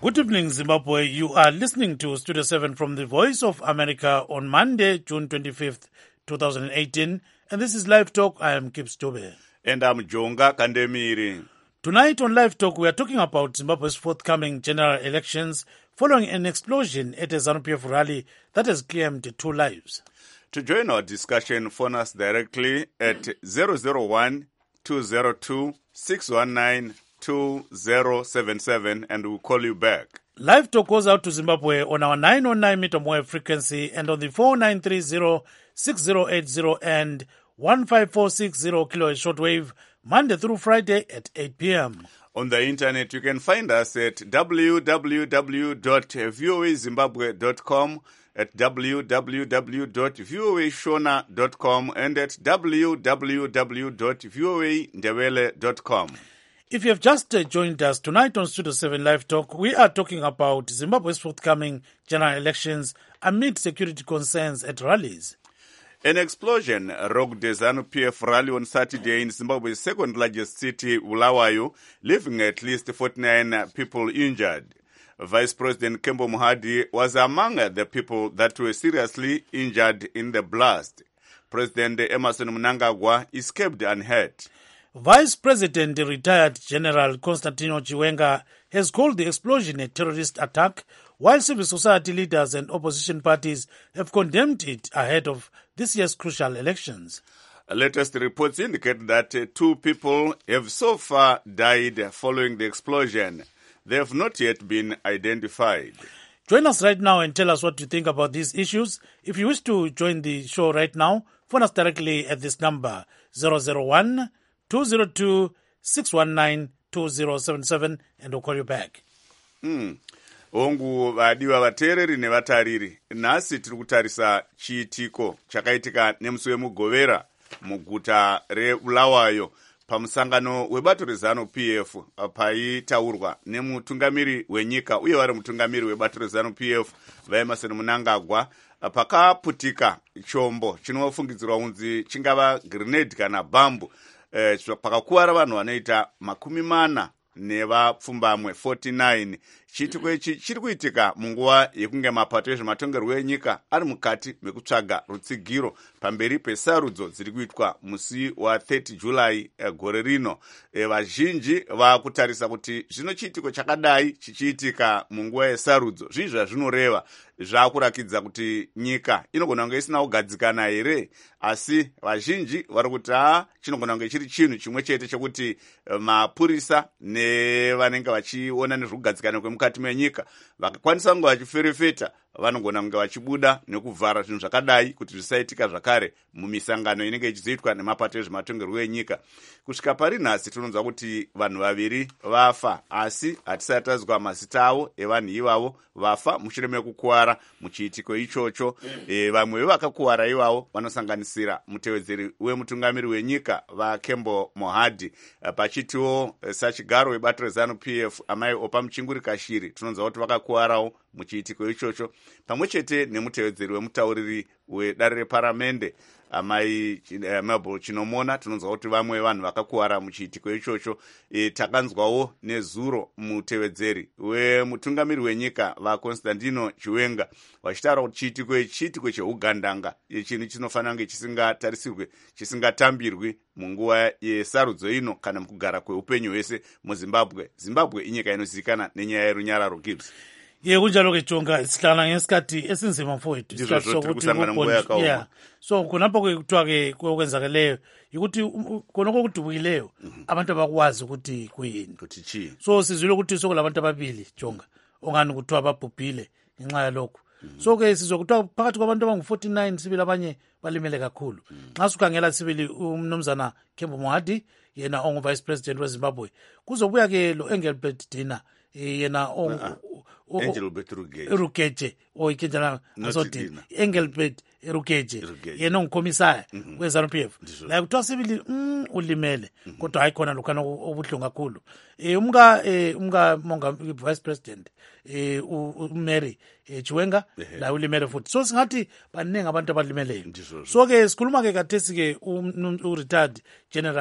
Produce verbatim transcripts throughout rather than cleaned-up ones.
Good evening, Zimbabwe. You are listening to Studio seven from the Voice of America on Monday, June twenty-fifth, twenty eighteen. And this is Live Talk. I am Kip Stobe. And I'm Jonga Kandemiri. Tonight on Live Talk, we are talking about Zimbabwe's forthcoming general elections following an explosion at a ZANU-P F rally that has claimed two lives. To join our discussion, phone us directly at zero zero one, two zero two, six one nine, two zero seven seven and we'll call you back. Live Talk goes out to Zimbabwe on our nine oh nine meter wave frequency and on the four nine three zero, six zero eight zero and one five four six zero kilohertz shortwave, Monday through Friday at eight p.m. On the internet, you can find us at w w w dot voa zimbabwe dot com, at w w w dot voa shona dot com and at w w w dot voa ndebele dot com. If you have just uh, joined us tonight on Studio seven Live Talk, we are talking about Zimbabwe's forthcoming general elections amid security concerns at rallies. An explosion rocked the ZANU-P F rally on Saturday in Zimbabwe's second largest city, Bulawayo, leaving at least forty-nine people injured. Vice President Kembo Mohadi was among the people that were seriously injured in the blast. President Emmerson Mnangagwa escaped unhurt. Vice President retired General Constantino Chiwenga has called the explosion a terrorist attack, while civil society leaders and opposition parties have condemned it ahead of this year's crucial elections. Latest reports indicate that uh, two people have so far died following the explosion. They have not yet been identified. Join us right now and tell us what you think about these issues. If you wish to join the show right now, phone us directly at this number, zero zero one, two zero two, six one nine, two zero seven seven, and we'll call you back. Hmm. Hongu vadiwa vateereri nevatariri, nhasi tiri kutarisa chiitiko chakaitika nemusi wemugovera muguta reBulawayo pamusangano webato reZANU-P F paitaurwa nemutungamiri wenyika uye vari mutungamiri webato reZANU-P F vaEmmerson Mnangagwa. Pakaputika chombo chinofungidzirwa kunzi chingava grenade kana bambu. Eh, pakakuwara vanhu vanoita makumi mana nevapfumbamwe forty-nine. Chiitiko ichi chiri kuitika munguva yekunge mapato ezvematongerwo enyika ari mukati mekutsvaga rutsigiro pamberi pesarudzo dziri kuitwa musi wa thirty July eh, gore rino. Eh, vazhinji vakutarisa kuti zvino chiitiko chakadai chichiitika munguva yesarudzo zvii zvazvinoreva. Zvakurakidza kuti nyika inogona kunge isina kugadzikana here, asi vazhinji vari kuti haa chinogona kunge chiri chinhu chimwe chete chokuti mapurisa nevanenge vachiona nezvekugadzikana kwemukati menyika vakakwanisa kunge vachiferefeta vanogona kunge vachibuda nekuvhara zvinhu zvakadai kuti zvisaitika zvakare mumisangano inenge ichizoitwa nemapato ezvematongerwo enyika. Kusvika pari nhasi tinonzwa kuti vanhu vaviri vafa, asi hatisati tazwa mazita avo evanhu ivavo vafa mushure mekukuwara muchiitiko ichocho. E, vamwe vevakakuwara ivavo vanosanganisira mutevedzeri wemutungamiri wenyika vaKembo Mohadi. Pachitiwo sachigaro webato reZANU-P F amai Opa Muchinguri Kashiri tinonzwa kuti vakakuwarawo muchiitiko ichocho, pamwe chete nemutevedzeri wemutauriri wedare reparamende amai Mabel Chinomona tinonzwa kuti vamwe vanhu vakakuwara muchiitiko ichocho. E, takanzwawo nezuro mutevedzeri wemutungamiri wenyika vaConstantino Chiwenga vachitaura kuti chiitiko ichi chiitiko cheugandanga, chinhu chinofanira kunge chisingatarisirwe, chisingatambirwi munguva yesarudzo ino kana mukugara kweupenyu hwese muZimbabwe. Zimbabwe inyika inozivikanwa nenyaya yerunyararo. Gibbs. Ye kunjalo ke Jonga isihlala ngesikhathi esinzima mfowethu isikhathi sokuthi yeah so kunapho kuthiwa ke kwenzakeleyo ukuthi konoko kudubukileyo abantu abakwazi ukuthi kuyini ukuthi chi. So sizwile ukuthi sokulabantu ababili Jonga ongani kuthiwa babhubhile ngenxa yalokho. So ke sizokuthiwa phakathi kwabantu abangu forty-nine sibili abanye balimele kakhulu. Nxa sukhangela sibili umnumzana Kembo Mohadi yena ongu vice president weZimbabwe, kuzobuya ke lo Engelbert Dina yena ongu Engelbert Rukeje oyikenjana azoti Engelbert Rukeje yena ungikomisaya weZANU-P F la kuthiwa sibili ulimele kodwa hayikhona lokho obuhlungu kakhulu. Eh umka umka monga vice president eh uMary Chiwenga la ulimele futhi, so singathi baningi abantu abalimeleyo. So ke sikhuluma ke kathesi ke u retired General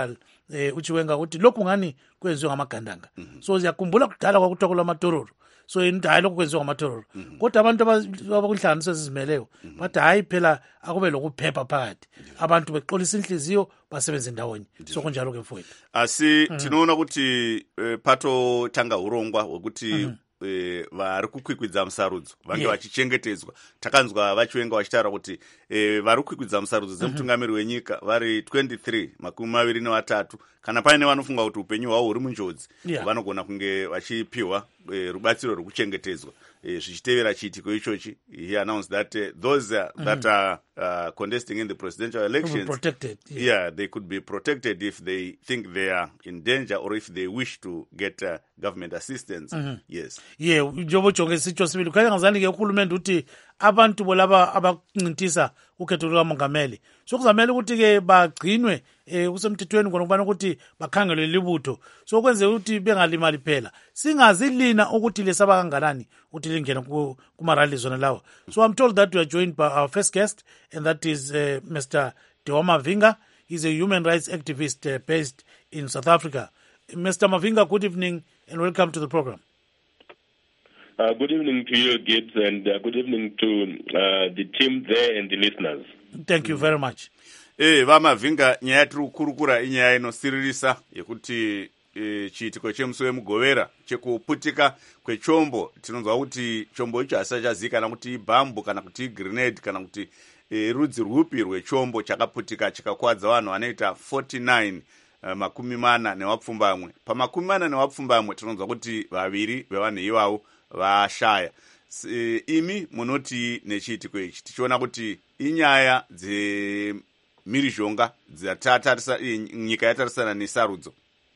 eh uchiwenga ukuthi lokhu ngani kwenziwe ngamagandanga so siyakhumbula kudala kwakuthiwa kulamatororo so yini hayi lokhu kwenziwe ngamatororo kodwa abantu abakunhlanganiso ezizimeleyo bathi hayi phela akube lokuphepha phakathi abantu beqolisa inhliziyo basebenze ndawonye so kunjalo ke mfowethu asi tinoona ukuthi pato tanga urongwa wekuti E, vari kukwikwidza musarudzo vange vachichengetedzwa takanzwa vachiwenga vachitaura kuti e, vari kukwikwidza musarudzo dzemutungamiri wenyika vari twenty-three makumi maviri nevatatu kana paine vanofunga kuti upenyu hwavo huri munjodzi yeah. vanogona kunge vachipiwa e, rubatsiro rwekuchengetedzwa e, zvichitevera chiitiko ichochi. He announced that uh, those uh, mm-hmm. that are uh, contesting in the presidential elections protected, yeah. yeah they could be protected if they think they are in danger or if they wish to get uh, government assistance. mm-hmm. yes yeah njobo jonge sicho sibili khanya ngazani ke uhulumende uthi abantu bolaba abancintisa ukhetho lukamongameli so kuzamela ukuthi ke bagcinwe eh kusemthethweni ngokubana ukuthi bakhangelwe libutho so kwenze ukuthi bengalimali phela singazi lina ukuthi lesaba kanganani uthi lingena kuma rally zona lawo. So I'm told that we are joined by our first guest and that is uh, Mister Dewa Mavinga. He's a human rights activist uh, based in South Africa. Mister Mavinga, good evening and welcome to the program. Uh, good evening to you, Gibbs, and uh, good evening to uh, the team there and the listeners. Thank you very much. Eh vamavinga nyaya yatiri kukurukura inyaya inosiririsa yekuti e, chiitiko chemusi wemugovera chekuputika kwechombo. Tinonzwa kuti chombo icho hachisachazivikanwa kuti ibhambu kana kuti grenade kana kuti e, rudzi rwupi rwechombo chakaputika chikakwadza vanhu vanoita forty-nine uh, makumi mana newapfumbamwe. Pamakumi mana newapfumbamwe tinonzwa kuti vaviri vevanhu ivavo vashaya. E, imi munoti nechiitiko ichi tichiona kuti inyaya dzemhirizhonga dzatatarisa nyika yatarisana nesarudzo.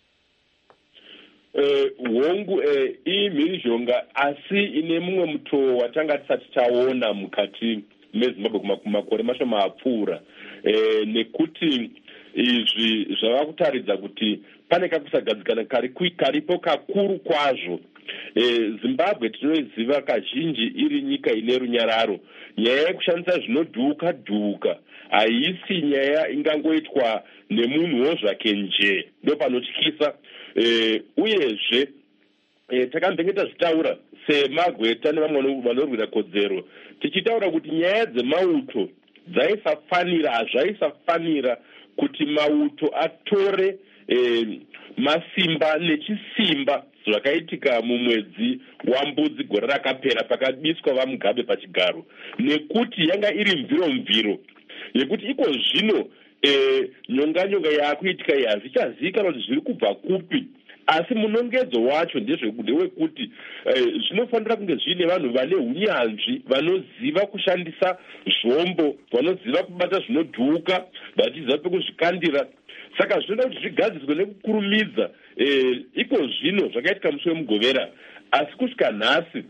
hongu uh, uh, iyi mhirizhonga asi ine mumwe mutoo watanga tisati taona mukati mezimbabwe kumakore mashoma apfuura uh, nekuti izvi zvava kutaridza kuti pane kakusagadzikana karipo kakuru kwazvo. E, Zimbabwe tinoiziva kazhinji iri nyika ine runyararo. Nyaya yekushandisa zvinodhuka dhuka haisi nyaya ingangoitwa nemunhuwo zvake nje, ndopanotyisa. E, uyezve e, takambengeta zvitaura semagweta nevamwe vanorwira kodzero tichitaura kuti nyaya dzemauto dzaisafanira hazvaisafanira kuti mauto atore e, masimba nechisimba zvakaitika mumwedzi wambudzi gore rakapera pakabiswa vamugabe pachigaro, nekuti yanga iri mviro mviro yekuti iko zvino e, nyonga nyonga yakuitika iyi hazvichazivikanwa kuti zviri kubva kupi, asi munongedzo wacho ndezvekuti e, zvinofanira kunge zvine vanhu vane unyanzvi vanoziva kushandisa zvombo, vanoziva kubata zvinodhuka vachiziva pekuzvikandira. Saka zvinoda kuti zvigadziswe nekukurumidza. E, iko zvino zvakaitika musi wemugovera, asi kusvika nhasi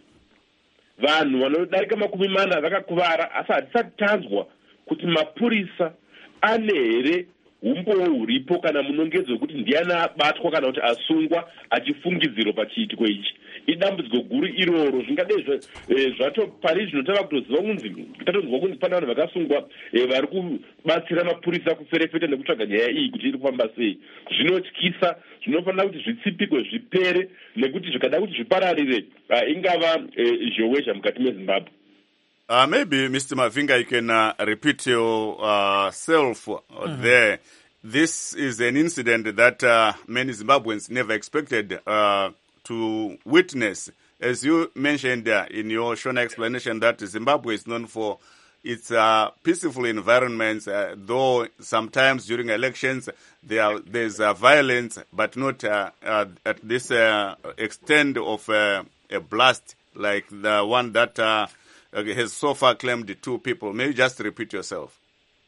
vanhu vanodarika makumi mana vakakuvara, asi hatisati tanzwa kuti mapurisa ane here umbowo huripo kana munongedzo wekuti ndiani abatwa kana kuti asungwa achifungidziro pachiitiko ichi. Idambudziko guru iroro. Zvingadei zvato pari zvino tava kutoziva kunzi tatonzwa kunzi pane vanhu vakasungwa e, vari kubatsira mapurisa kuferefeta nekutsvaga nyaya iyi kuti iri kufamba sei. Zvinotyisa, zvinofanira kuti zvitsipikwe zvipere, nekuti zvikada kuti zvipararire uh, ingava zhowezha uh, mukati meZimbabwe. Uh, maybe Mister Mavinga, you can uh, repeat yourself uh, mm-hmm. there. This is an incident that uh, many Zimbabweans never expected uh, to witness. As you mentioned uh, in your short explanation, that Zimbabwe is known for its uh, peaceful environments, uh, though sometimes during elections there are, there's uh, violence, but not uh, uh, at this uh, extent of uh, a blast like the one that uh, has so far claimed two people. May you just repeat yourself?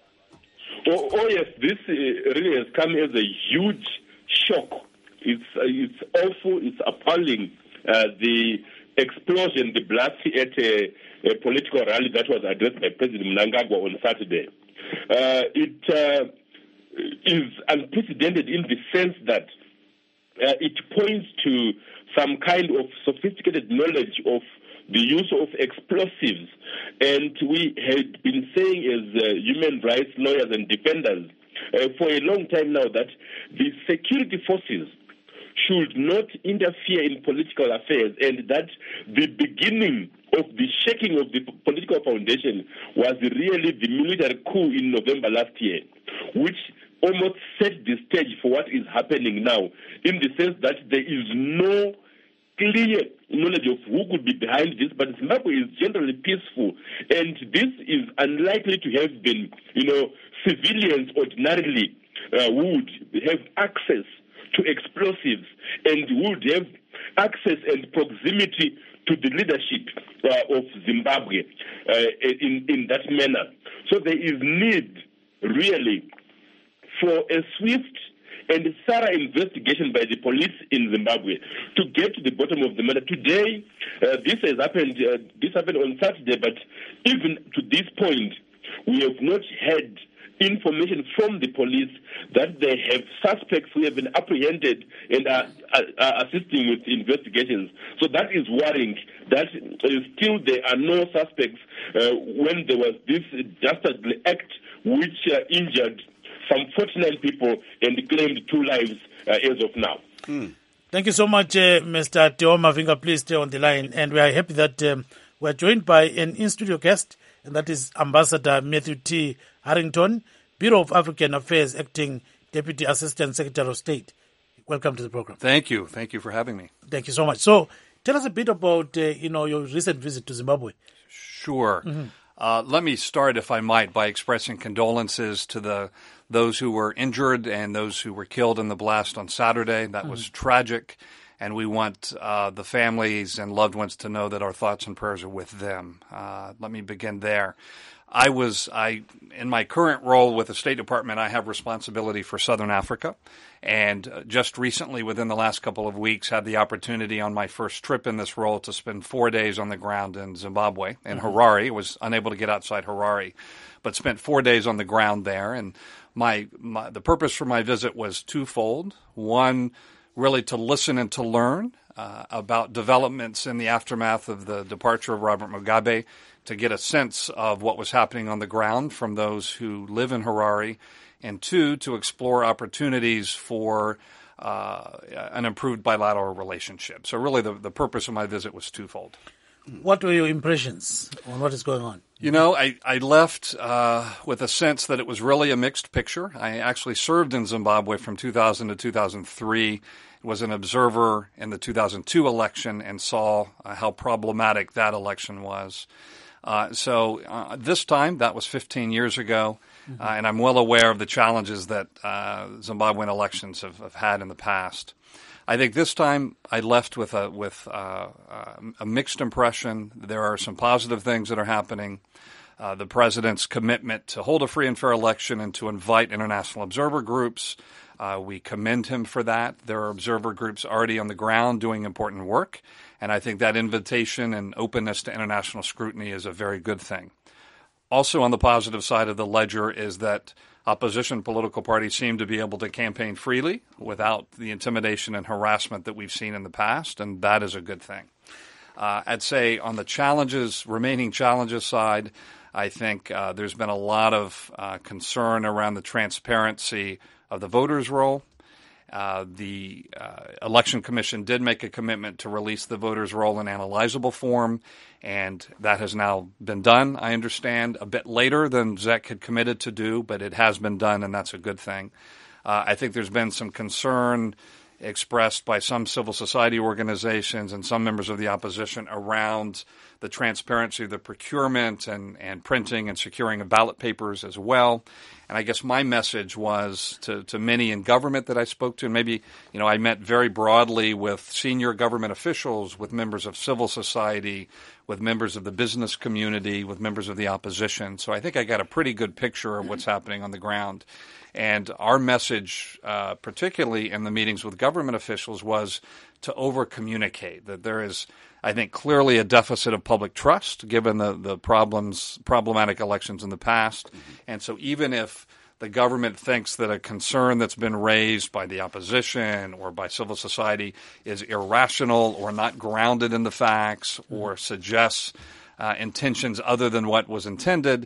Oh, oh yes, this uh, really has come as a huge shock. It's uh, it's awful, it's appalling. Uh, the explosion, the blast at a, a political rally that was addressed by President Mnangagwa on Saturday. Uh, it uh, is unprecedented in the sense that uh, it points to some kind of sophisticated knowledge of the use of explosives. And we had been saying as uh, human rights lawyers and defenders uh, for a long time now that the security forces should not interfere in political affairs, and that the beginning of the shaking of the political foundation was really the military coup in November last year, which almost set the stage for what is happening now, in the sense that there is no clear knowledge of who could be behind this, but Zimbabwe is generally peaceful, and this is unlikely to have been, you know, civilians ordinarily uh, would have access to explosives and would have access and proximity to the leadership uh, of Zimbabwe uh, in, in that manner. So there is need, really, for a swift and thorough investigation by the police in Zimbabwe to get to the bottom of the matter. Today, uh, this has happened. Uh, this happened on Saturday, but even to this point, we have not had information from the police that they have suspects who have been apprehended and are, are, are assisting with investigations. So that is worrying. That uh, still there are no suspects uh, when there was this dastardly act which uh, injured some forty-nine people and claimed two lives uh, as of now. Mm. Thank you so much, uh, Mister Teo Mavinga. Please stay on the line. And we are happy that um, we are joined by an in-studio guest, and that is Ambassador Matthew T. Harrington, Bureau of African Affairs, Acting Deputy Assistant Secretary of State. Welcome to the program. Thank you. Thank you for having me. Thank you so much. So tell us a bit about uh, you know, your recent visit to Zimbabwe. Sure. Mm-hmm. Uh, let me start, if I might, by expressing condolences to the those who were injured and those who were killed in the blast on Saturday. That mm-hmm. was tragic, and we want uh, the families and loved ones to know that our thoughts and prayers are with them. Uh, let me begin there. I was, I, in my current role with the State Department, I have responsibility for Southern Africa, and just recently, within the last couple of weeks, had the opportunity on my first trip in this role to spend four days on the ground in Zimbabwe, in mm-hmm. Harare. Was unable to get outside Harare, but spent four days on the ground there. And my, my the purpose for my visit was twofold. One, really to listen and to learn uh, about developments in the aftermath of the departure of Robert Mugabe, to get a sense of what was happening on the ground from those who live in Harare, and two, to explore opportunities for uh, an improved bilateral relationship. So really the, the purpose of my visit was twofold. What were your impressions on what is going on? You know, I, I left uh, with a sense that it was really a mixed picture. I actually served in Zimbabwe from two thousand to two thousand three, was an observer in the two thousand two election, and saw uh, how problematic that election was. Uh, so uh, this time, that was fifteen years ago, mm-hmm. uh, and I'm well aware of the challenges that uh, Zimbabwean elections have, have had in the past. I think this time I left with a with uh, a mixed impression. There are some positive things that are happening. Uh, the president's commitment to hold a free and fair election and to invite international observer groups, uh, we commend him for that. There are observer groups already on the ground doing important work, and I think that invitation and openness to international scrutiny is a very good thing. Also on the positive side of the ledger is that opposition political parties seem to be able to campaign freely without the intimidation and harassment that we've seen in the past, and that is a good thing. Uh, I'd say on the challenges, remaining challenges side, I think uh, there's been a lot of uh, concern around the transparency of the voters' roll. Uh, the uh, Election Commission did make a commitment to release the voters' roll in analyzable form, and that has now been done, I understand, a bit later than Z E C had committed to do, but it has been done, and that's a good thing. Uh, I think there's been some concern expressed by some civil society organizations and some members of the opposition around the transparency of the procurement and, and printing and securing of ballot papers as well. And I guess my message was to, to many in government that I spoke to, and maybe, you know, I met very broadly with senior government officials, with members of civil society, with members of the business community, with members of the opposition. So I think I got a pretty good picture of what's happening on the ground. And our message, uh, particularly in the meetings with government officials, was to over-communicate, that there is, I think, clearly a deficit of public trust given the, the problems, problematic elections in the past. Mm-hmm. And so even if the government thinks that a concern that's been raised by the opposition or by civil society is irrational or not grounded in the facts, mm-hmm. or suggests uh, intentions other than what was intended,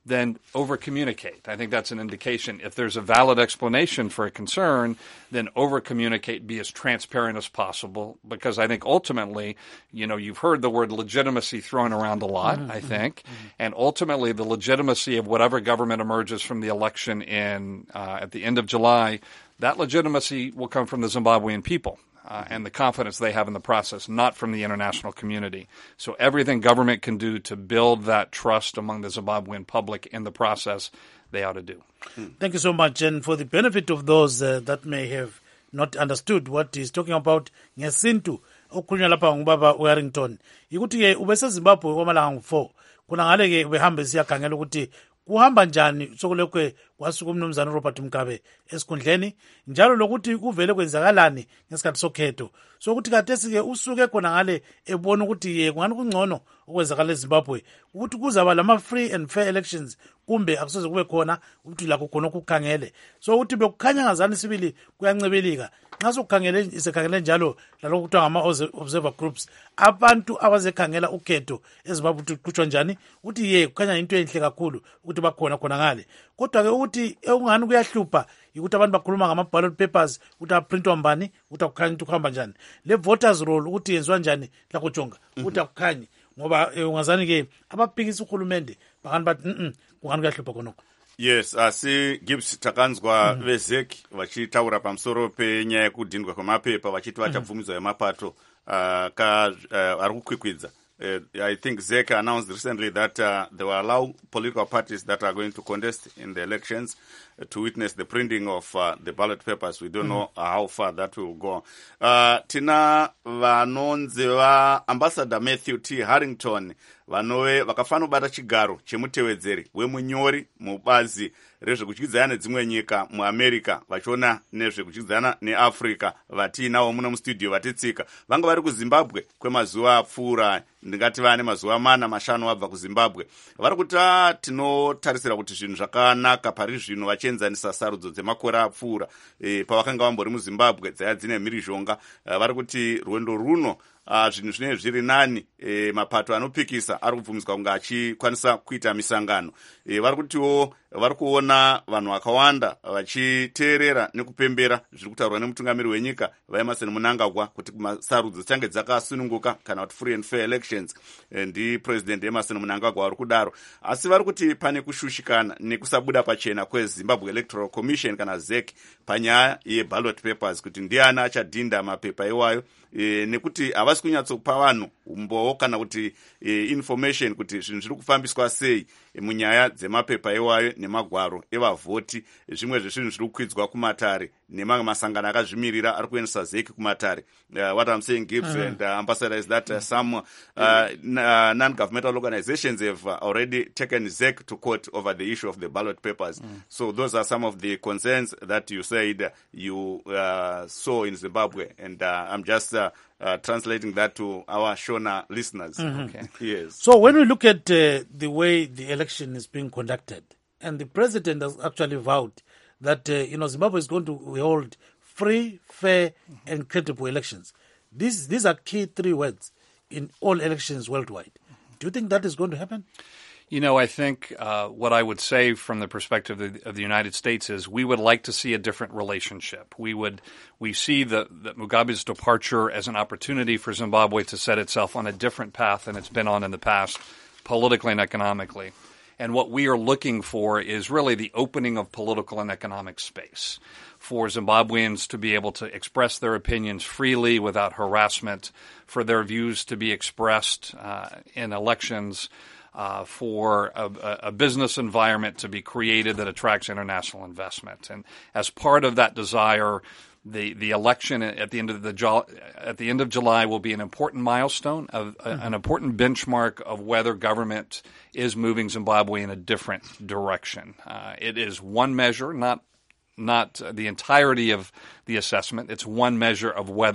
then over-communicate. I think that's an indication. If there's a valid explanation for a concern, then over-communicate, be as transparent as possible, because I think ultimately, you know, you've heard the word legitimacy thrown around a lot, mm-hmm. I think, mm-hmm. and ultimately the legitimacy of whatever government emerges from the election in uh, at the end of July, that legitimacy will come from the Zimbabwean people. Uh, and the confidence they have in the process, not from the international community. So everything government can do to build that trust among the Zimbabwean public in the process, they ought to do. Thank you so much. And for the benefit of those uh, that may have not understood what he's talking about, ngesintu okukhulunywa lapha ngubaba uHarrington ikuthi-ke ubesezimbabwe kwamalanga four kuna ngale-ke behambe siyakhangela ukuthi kuhamba njani sokulokwe kwasuka umnumzana uRobert Mugabe esikhundleni njalo lokuthi kuvele kwenzakalani ngesikhathi sokhetho sokuthi kathesi-ke usuke khona ngale ebona ukuthi ye kungani kungcono okwenzakala eZimbabwe ukuthi kuzaba lama-free and fair elections kumbe akusoze kube khona ukuthi lakho khona okukhangele so ukuthi bekukhanya ngazani sibili kuyancebelika nxa sokukhangele isekhangele njalo lalokhu kuthiwa ngama-observer groups abantu abazekhangela ukhetho eZimbabwe ukuthi kuqhutshwa njani ukuthi ye kukhanya into enhle kakhulu ukuthi bakhona khona ngale kodwa-ke ukuthi ekungani kuyahlupha ukuthi abantu bakhuluma ngama-ballot papers ukuthi aprintwa mbani ukuthi akukhanye ukuthi kuhamba njani le voters roll ukuthi yenziwa njani lakujonga ukuthi akukhanyi ngoba ungazani-ke abaphikisa uhulumende bakani bathi mm kungani kuyahlupha khonokho. Yes, asi Gibbs takanzwa mm. vezeki vachitaura pamusoro penyaya yekudhindwa kwemapepa vachiti vachabvumidzwa yemapato uh, ka uh, ari kukwikwidza. Uh, I think Z E C announced recently that uh, they will allow political parties that are going to contest in the elections uh, to witness the printing of uh, the ballot papers. We don't mm. know uh, how far that will go. Uh, tina vanonzi va Ambassador Matthew T. Harrington vanove vakafana kubata chigaro chemutevedzeri wemunyori mubazi rezvekudyidzana nedzimwe nyika muamerica vachiona nezvekudyidzana neafrica vatiinawo muno mustudio vatitsika vanga vari kuzimbabwe kwemazuva apfuura ndingati vane mazuva mana mashanu vabva kuzimbabwe vari kuti tinotarisira kuti zvinhu zvakanaka pari zvino vachienzanisa sarudzo dzemakore apfuura e, pavakanga vambori muzimbabwe dzaya dzine mhirizhonga uh, vari kuti rwendo runo Uh, zvinhu zvinenge zviri nani e, mapato anopikisa ari kubvumidzwa kunge achikwanisa kuita misangano e, vari kutiwo vari kuona vanhu vakawanda vachiteerera nekupembera zviri kutaurwa nemutungamiri wenyika vaEmerson Mnangagwa kuti sarudzo dzichange dzakasununguka kana kuti free and fair elections e, ndi president Emerson Mnangagwa vari kudaro asi vari kuti pane kushushikana nekusabuda pachena kweZimbabwe Electoral Commission kana Z E C panyaya yeballot papers kuti ndiani achadhinda mapepa iwayo e, nekuti havasi kunyatsopa vanhu umbowo kana kuti e, information kuti zvinhu zviri kufambiswa sei e, munyaya dzemapepa iwayo nemagwaro evavhoti zvimwe zvezvinhu zviri kukwidzwa kumatare nemamwe masangano akazvimirira ari kuendesa Z E C kumatare. Uh, what I'm saying, Gibbs mm-hmm. and uh, Ambassador, is that uh, some uh, n- uh, non-governmental organizations have uh, already taken Z E C to court over the issue of the ballot papers. Mm. So those are some of the concerns that you said you uh, saw in Zimbabwe, and uh, I'm just uh, uh, translating that to our Shona listeners. Mm-hmm. Okay. Yes. So when we look at uh, the way the election is being conducted, and the president has actually vowed that uh, you know Zimbabwe is going to hold free, fair, and credible elections. These these are key three words in all elections worldwide. Do you think that is going to happen? You know, I think uh, what I would say from the perspective of the, of the United States is we would like to see a different relationship. We would we see the, the Mugabe's departure as an opportunity for Zimbabwe to set itself on a different path than it's been on in the past, politically and economically. And what we are looking for is really the opening of political and economic space for Zimbabweans to be able to express their opinions freely without harassment, for their views to be expressed uh, in elections, uh, for a, a business environment to be created that attracts international investment. And as part of that desire, The the election at the end of the at the end of July will be an important milestone, of, mm-hmm. an important benchmark of whether government is moving Zimbabwe in a different direction. Uh, it is one measure, not not the entirety of the assessment. It's one measure of whether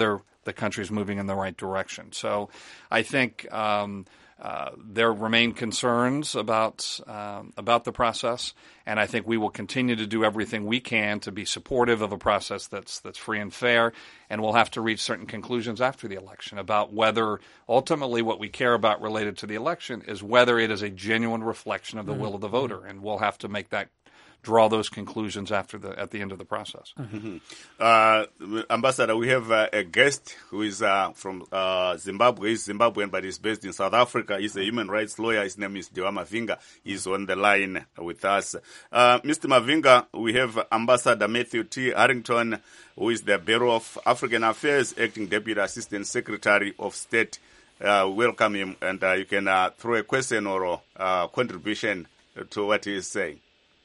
the country is moving in the right direction. So I think um, uh, there remain concerns about um, about the process, and I think we will continue to do everything we can to be supportive of a process that's that's free and fair, and we'll have to reach certain conclusions after the election about whether ultimately what we care about related to the election is whether it is a genuine reflection of the mm-hmm. will of the voter, and we'll have to make that draw those conclusions after the at the end of the process. Mm-hmm. Uh, Ambassador, we have uh, a guest who is uh, from uh, Zimbabwe. He's Zimbabwean, but he's based in South Africa. He's a human rights lawyer. His name is Dewa Mavinga. He's on the line with us. Uh, Mister Mavinga, we have Ambassador Matthew T. Harrington, who is the Bureau of African Affairs Acting Deputy Assistant Secretary of State. Uh, welcome him, and uh, you can uh, throw a question or a uh, contribution to what he is saying.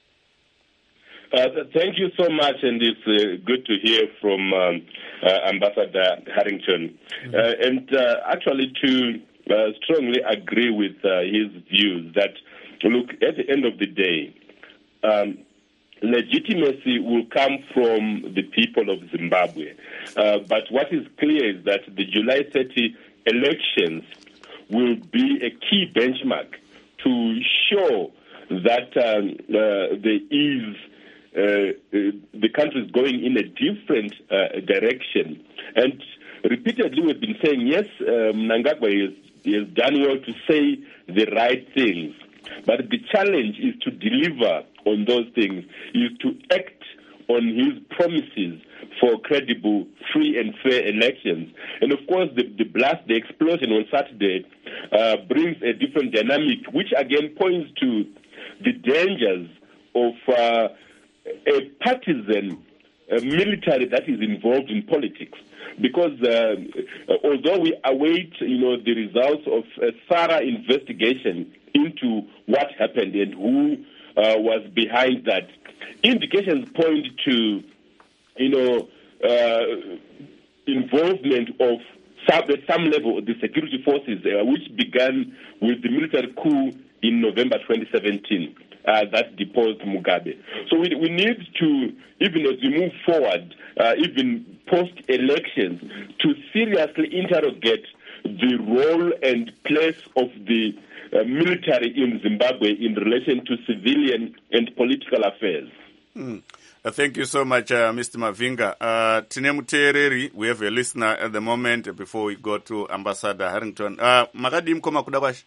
Uh, thank you so much, and it's uh, good to hear from um, uh, Ambassador Harrington. Mm-hmm. Uh, and uh, actually to uh, strongly agree with uh, his views that, look, at the end of the day, um, legitimacy will come from the people of Zimbabwe. Uh, but what is clear is that the July thirtieth elections will be a key benchmark to show that um, uh, there is Uh, uh, the country is going in a different uh, direction. And repeatedly we've been saying, yes, uh, Mnangagwa has, has done well to say the right things. But the challenge is to deliver on those things, is to act on his promises for credible, free and fair elections. And of course, the, the blast, the explosion on Saturday uh, brings a different dynamic, which again points to the dangers of uh, a partisan uh, military that is involved in politics, because uh, although we await, you know, the results of a thorough investigation into what happened and who uh, was behind that, indications point to, you know, uh, involvement of some, at some level the security forces, uh, which began with the military coup in November twenty seventeen. Uh, that deposed Mugabe. So we, we need to, even as we move forward, uh, even post-elections, to seriously interrogate the role and place of the uh, military in Zimbabwe in relation to civilian and political affairs. Mm. Uh, thank you so much, uh, Mister Mavinga. Uh, Tine Mutereri, we have a listener at the moment before we go to Ambassador Harrington. Uh, Makadi mkoma kudabashi?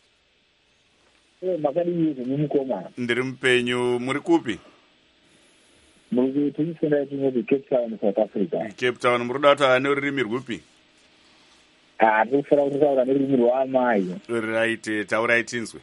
Ndiri mpenyu, muri kupi? Muri tunisenda tunobi Cape Town, South Africa. Cape Town, muri data nerurimi rwupi? Ah, rufara rutaura nerurimi rwamai. Right, taurai tinzwe.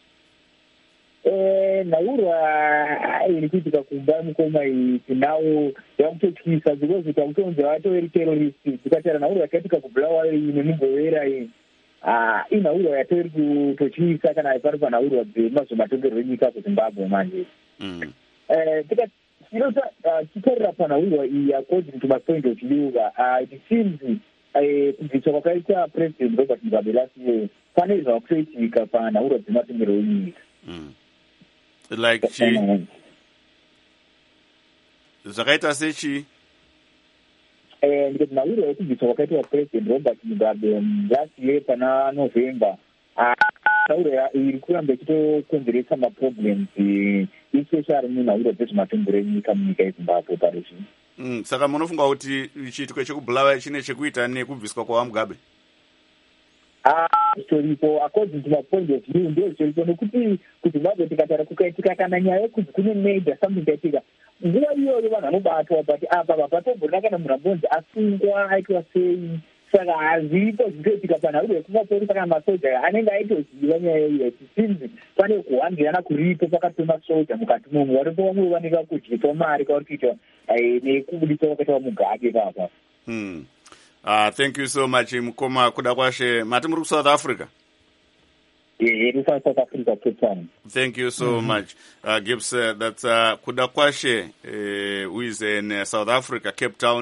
Eh, naura iri kuitika kumba mukoma nawo yakutotyisa because takutonza vatori terrorist tikatara naura yakatika kubulawa ine mugowera iyi. Ah, inaura yatori kutotyisa kana pari panaura dzemazomatongerwo nyika kuZimbabwe manje. Mm. Eh, tika tinota titorera panaura iyi according to my point of view, uh, it seems eh kubvisa kwakaita President Robert Mugabe last year pane zvakutoitika panaura dzematongerwo nyika. Mm. Like chi zvakaita sechi eh ndikati nauro yekubvisa kwakaitwa President Robert Mugabe last year pana November, nauro iri kuramba ichitokonzeresa maproblems especially munauro dzezvematongerwo enyika munyika yeZimbabwe parizvi. Mm, saka munofunga kuti chiitiko chekubulawa chine chekuita nekubviswa kwa Mugabe? Ah, storipo according to my point of view ndio storipo nokuti kuZimbabwe tikatara kukaitika kana nyaya yekuti kune major something yaitika nguva iyoyo vanhu vanobatwa but apa papatombona kana munhu ambonzi asungwa aitwa sei. Saka hazvipo zvinoitika panhauro yekumaporisa kana masoja anenge aitoziva nyaya iyo chisinzi pane kuhambirana kuripo pakati pemasoja mukati momwe varipo vamwe vaneka kudyiswa mari kauri kuitwa nekubudiswa kwakaitwa Mugabe papa. Hmm. Uh, thank you so much, Mukoma Kudakwashe. Mati muri South Africa? Yeah, South Africa, Cape Town. Thank you so mm-hmm. much. Uh, Gibbs, uh, that's uh, Kudakwashe, uh, who is in uh, South Africa, Cape Town.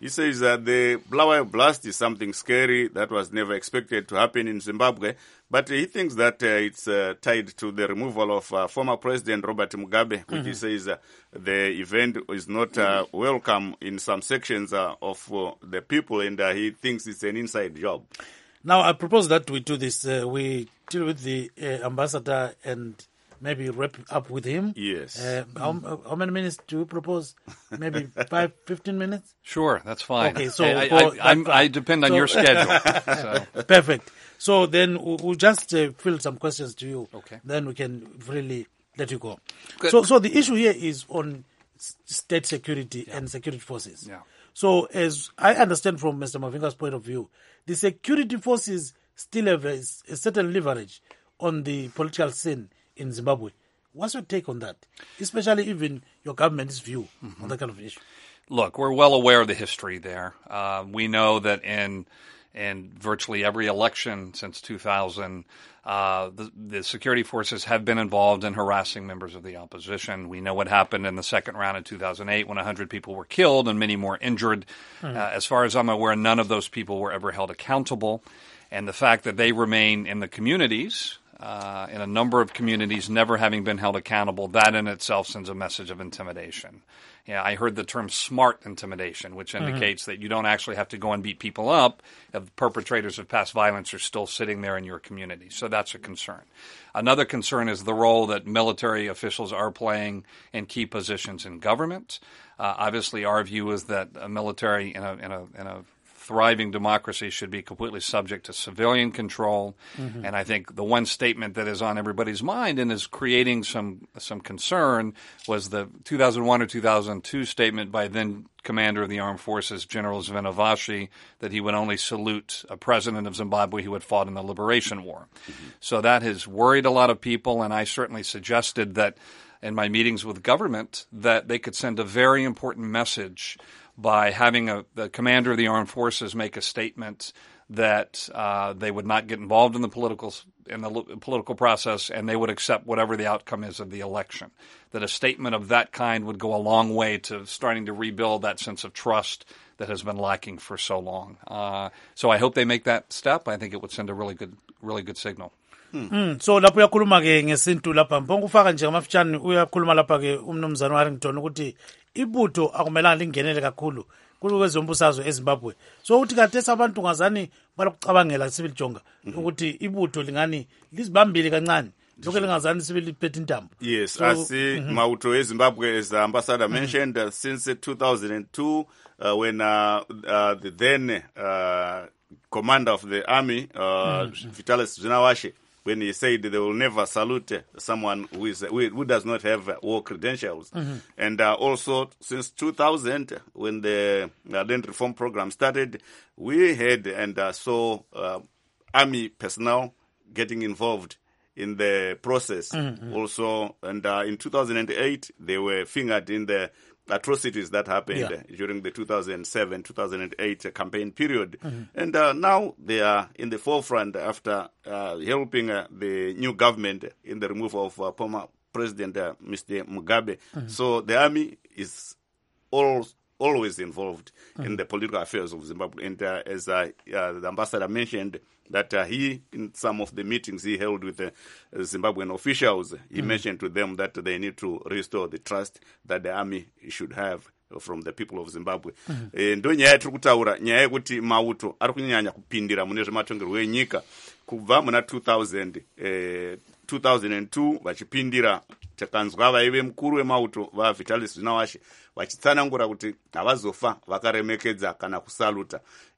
He says that the Bulawayo blast is something scary that was never expected to happen in Zimbabwe, but he thinks that uh, it's uh, tied to the removal of uh, former President Robert Mugabe, which mm-hmm. he says uh, the event is not uh, welcome in some sections uh, of uh, the people, and uh, he thinks it's an inside job. Now, I propose that we do this. Uh, we deal with the uh, ambassador and maybe wrap up with him. Yes. Uh, how, how many minutes do you propose? Maybe five, fifteen minutes? Sure, that's fine. Okay, so I, I, I, I depend on so, your schedule. So. Perfect. So then we'll just uh, fill some questions to you. Okay. Then we can really let you go. Good. So, so the issue here is on state security yeah. and security forces. Yeah. So as I understand from Mister Mavinga's point of view, the security forces still have a, a certain leverage on the political scene in Zimbabwe. What's your take on that? Especially even your government's view mm-hmm. on that kind of issue. Look, we're well aware of the history there. Uh, we know that in in virtually every election since two thousand, uh, the, the security forces have been involved in harassing members of the opposition. We know what happened in the second round in two thousand eight when one hundred people were killed and many more injured. Mm-hmm. Uh, as far as I'm aware, none of those people were ever held accountable. And the fact that they remain in the communities, uh, in a number of communities, never having been held accountable, that in itself sends a message of intimidation. Yeah, I heard the term smart intimidation, which indicates mm-hmm. that you don't actually have to go and beat people up if the perpetrators of past violence are still sitting there in your community. So that's a concern. Another concern is the role that military officials are playing in key positions in government. Uh, obviously, our view is that a military in a, in a, in a thriving democracy should be completely subject to civilian control. Mm-hmm. And I think the one statement that is on everybody's mind and is creating some some concern was the two thousand one or two thousand two statement by then Commander of the Armed Forces, General Zvinavashi, that he would only salute a president of Zimbabwe who had fought in the Liberation War. Mm-hmm. So that has worried a lot of people, and I certainly suggested that in my meetings with government that they could send a very important message by having a, the commander of the armed forces make a statement that uh, they would not get involved in the political in the political process and they would accept whatever the outcome is of the election. That a statement of that kind would go a long way to starting to rebuild that sense of trust that has been lacking for so long. Uh, so I hope they make that step. I think it would send a really good, really good signal. Hmm. Mm. So lapho uyakhuluma ke ngesintu lapha mbonga ufaka nje ngamafitshane uyakhuluma lapha ke umnumzana Harrington ukuthi ibutho akumelanga lingenele kakhulu kwezombusazwe eZimbabwe. So uthi kade abantu ngazani balokucabangela sibili jonga ukuthi ibutho lingani lizibambile kancane lokho lingazani sibili liphethe intambo. Yes, so, as mm-hmm. Mauto eZimbabwe, as the ambassador mm-hmm. mentioned, uh, since uh, two thousand two uh, when uh, uh, the then uh, commander of the army uh, mm-hmm. Vitalis Zvinawashe, when he said they will never salute someone who is who does not have war credentials. Mm-hmm. And uh, also, since two thousand, when the uh, land reform program started, we had and uh, saw uh, army personnel getting involved in the process. Mm-hmm. Also, and uh, in two thousand eight, they were fingered in the atrocities that happened yeah. during the two thousand seven two thousand eight campaign period. Mm-hmm. And uh, now they are in the forefront after uh, helping uh, the new government in the removal of uh, former President uh, Mister Mugabe. Mm-hmm. So the army is all, always involved mm-hmm. in the political affairs of Zimbabwe. And uh, as uh, uh, the ambassador mentioned, that uh, he, in some of the meetings he held with the uh, Zimbabwean officials, he mm-hmm. mentioned to them that they need to restore the trust that the army should have from the people of Zimbabwe. Mm-hmm. E, ndo nyaya tiri kutaura nyaya yekuti mauto ari kunyanya kupindira mune zvematongerwo enyika kubva muna two thousand, eh, two thousand two vachipindira takanzwa vaive mukuru wemauto vaVitalis Zvinawashe vachitsanangura kuti havazofa vakaremekedza kana kusaluta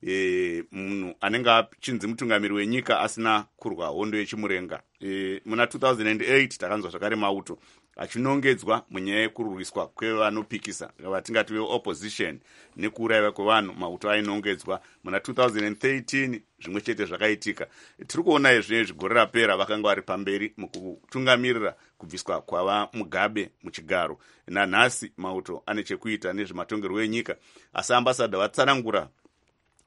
e, munhu anenge achinzi mutungamiri wenyika asina kurwa hondo yechimurenga. E, muna two thousand eight takanzwa zvakare mauto achinongedzwa munyaya yekurwiswa kwevanopikisa vatingati veopposition nekuurayiwa kwevanhu. Mauto ainongedzwa muna two thousand thirteen, zvimwe chete zvakaitika. Tiri kuona izve zvigore rapera vakanga vari pamberi mukutungamirira kubviswa kwava Mugabe muchigaro. Nanhasi mauto ane chekuita nezvematongerwo enyika, asi ambassador vatsanangura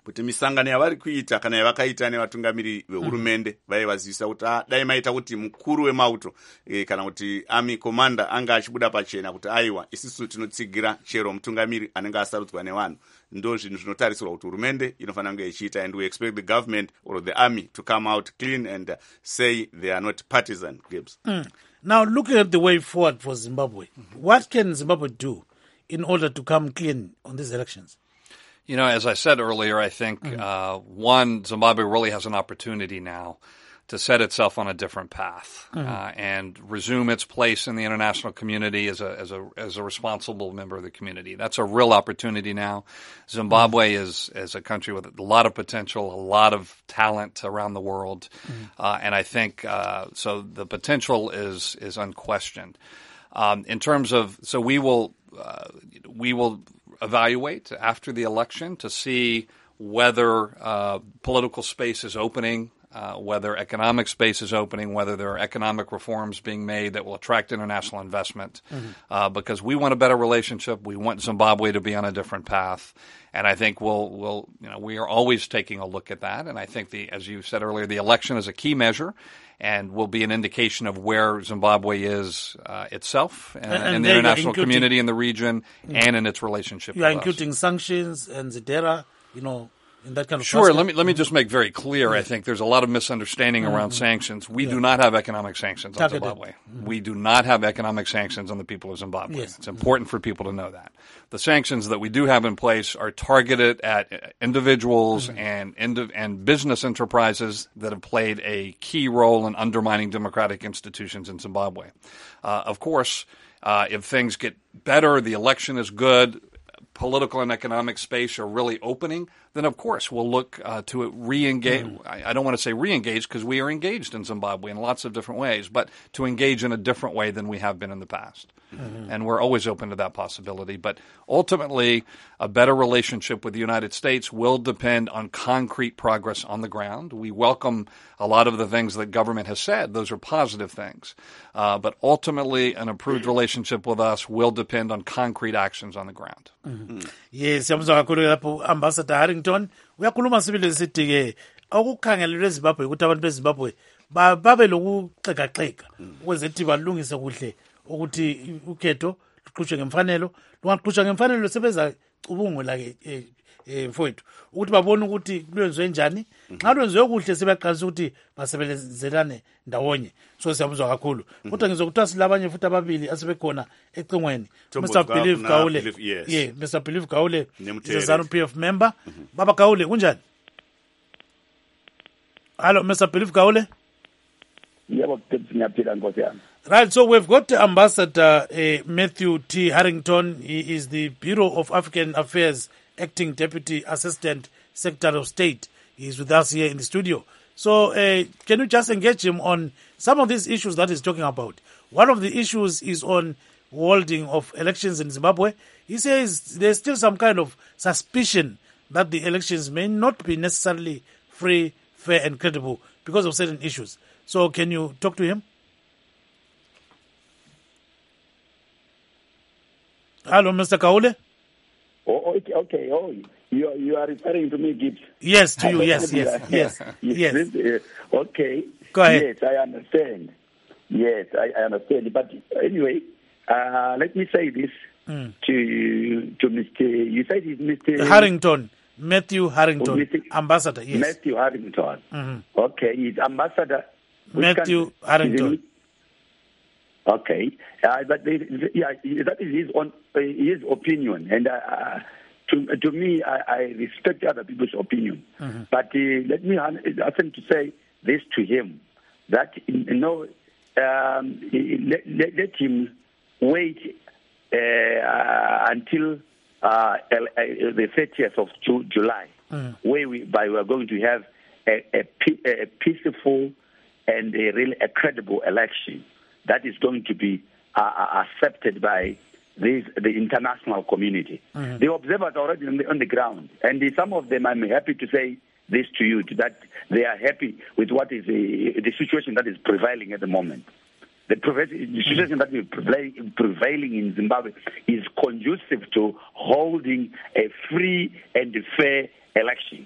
kuti misangano yavari kuita kana yavakaita nevatungamiri vehurumende vaivazivisa kuti dai maita kuti mukuru wemauto e, kana kuti army commander anga achibuda pachena kuti aiwa isusu tinotsigira chero mutungamiri anenge asarudzwa nevanhu, ndo zvinhu zvinotarisirwa kuti hurumende inofanira kunge ichiita, and we expect the government or the army to come out clean and uh, say they are not partisan. Gibbs. Mm. Now, looking at the way forward for Zimbabwe, mm-hmm. what can Zimbabwe do in order to come clean on these elections? You know, as I said earlier, I think, mm-hmm. uh, one, Zimbabwe really has an opportunity now to set itself on a different path mm-hmm. uh, and resume its place in the international community as a as a as a responsible member of the community. That's a real opportunity now. Zimbabwe mm-hmm. is is a country with a lot of potential, a lot of talent around the world, mm-hmm. uh, and I think uh, so. The potential is is unquestioned. Um, in terms of, so we will uh, we will evaluate after the election to see whether uh, political space is opening. Uh, whether economic space is opening, whether there are economic reforms being made that will attract international investment, mm-hmm. uh, because we want a better relationship. We want Zimbabwe to be on a different path, and I think we'll, we'll, you know, we are always taking a look at that. And I think the, as you said earlier, the election is a key measure, and will be an indication of where Zimbabwe is uh, itself and, and in the international community, in the region, mm-hmm. and in its relationship. You are with including us. sanctions and Zedera, you know. In that kind of sure. Let me let me just make very clear. Yeah. I think there's a lot of misunderstanding mm-hmm. around sanctions. We yeah. do not have economic sanctions on Zimbabwe. Mm-hmm. We do not have economic sanctions on the people of Zimbabwe. Yes. It's important for people to know that. The sanctions that we do have in place are targeted at individuals mm-hmm. and indiv- and business enterprises that have played a key role in undermining democratic institutions in Zimbabwe. Uh, of course, uh, if things get better, the election is good, political and economic space are really opening, then of course we'll look uh, to re-engage. Mm. I, I don't want to say re-engage because we are engaged in Zimbabwe in lots of different ways, but to engage in a different way than we have been in the past. Mm-hmm. And we're always open to that possibility. But ultimately, a better relationship with the United States will depend on concrete progress on the ground. We welcome a lot of the things that government has said. Those are positive things. Uh, but ultimately, an improved relationship with us will depend on concrete actions on the ground. Mm-hmm. Yes, siyabuzwa kakhulu lapho Ambassador Harrington uyakhuluma sibili sithi ke akukhangelelwe eZimbabwe ukuthi abantu beZimbabwe babe lokuxeka-xeka ukwenzethi balungise kuhle ukuthi ukhetho luqhutshwe ngemfanelo, lungaqhutshwa ngemfanelo sebeza cubungula ke eh mfowethu ukuthi babone ukuthi lwenziwe njani. Nxa lwenziwe kuhle sebeyaqalisa ukuthi basebenzelane ndawonye. So siyabuzwa kakhulu. Kodwa ngizokuthiwa silabanye futhi ababili asebekhona ecingweni. Mister Believe Gaule. Yes. Yeah, Mister Believe Gaule is a ZANU P F member. Mm-hmm. Baba Gaule kunjani? Hello Mister Believe Gaule. Yebo ngiyaphila Nkosi yami. Right, so we've got Ambassador uh, Matthew T. Harrington. He is the Bureau of African Affairs Acting Deputy Assistant Secretary of State. He's with us here in the studio. So uh, can you just engage him on some of these issues that he's talking about? One of the issues is on holding of elections in Zimbabwe. He says there's still some kind of suspicion that the elections may not be necessarily free, fair, and credible because of certain issues. So can you talk to him? Hello, Mister Kaule. Oh, okay, okay. Oh, you you are referring to me, Gibbs? Yes, to you. Yes, yes, yes, yes. yes. Okay. Go ahead. Yes, I understand. Yes, I, I understand. But anyway, uh, let me say this mm. to to Mister You said it's Mister Harrington, Matthew Harrington, oh, Mister Ambassador. Yes, Matthew Harrington. Mm-hmm. Okay, he's Ambassador. Matthew Harrington. Okay, uh, but they, yeah, that is his own uh, his opinion, and uh, to to me, I, I respect other people's opinion. Mm-hmm. But uh, let me ask him to say this to him: that you know, um, let, let, let him wait uh, until uh, the thirtieth of July, mm. where we by we are going to have a, a, a peaceful and a really a credible election that is going to be uh, accepted by this, the international community. Mm-hmm. The observers are already on the, on the ground, and some of them, I'm happy to say this to you, that they are happy with what is the, the situation that is prevailing at the moment. The, the situation that is prevailing in Zimbabwe is conducive to holding a free and fair election.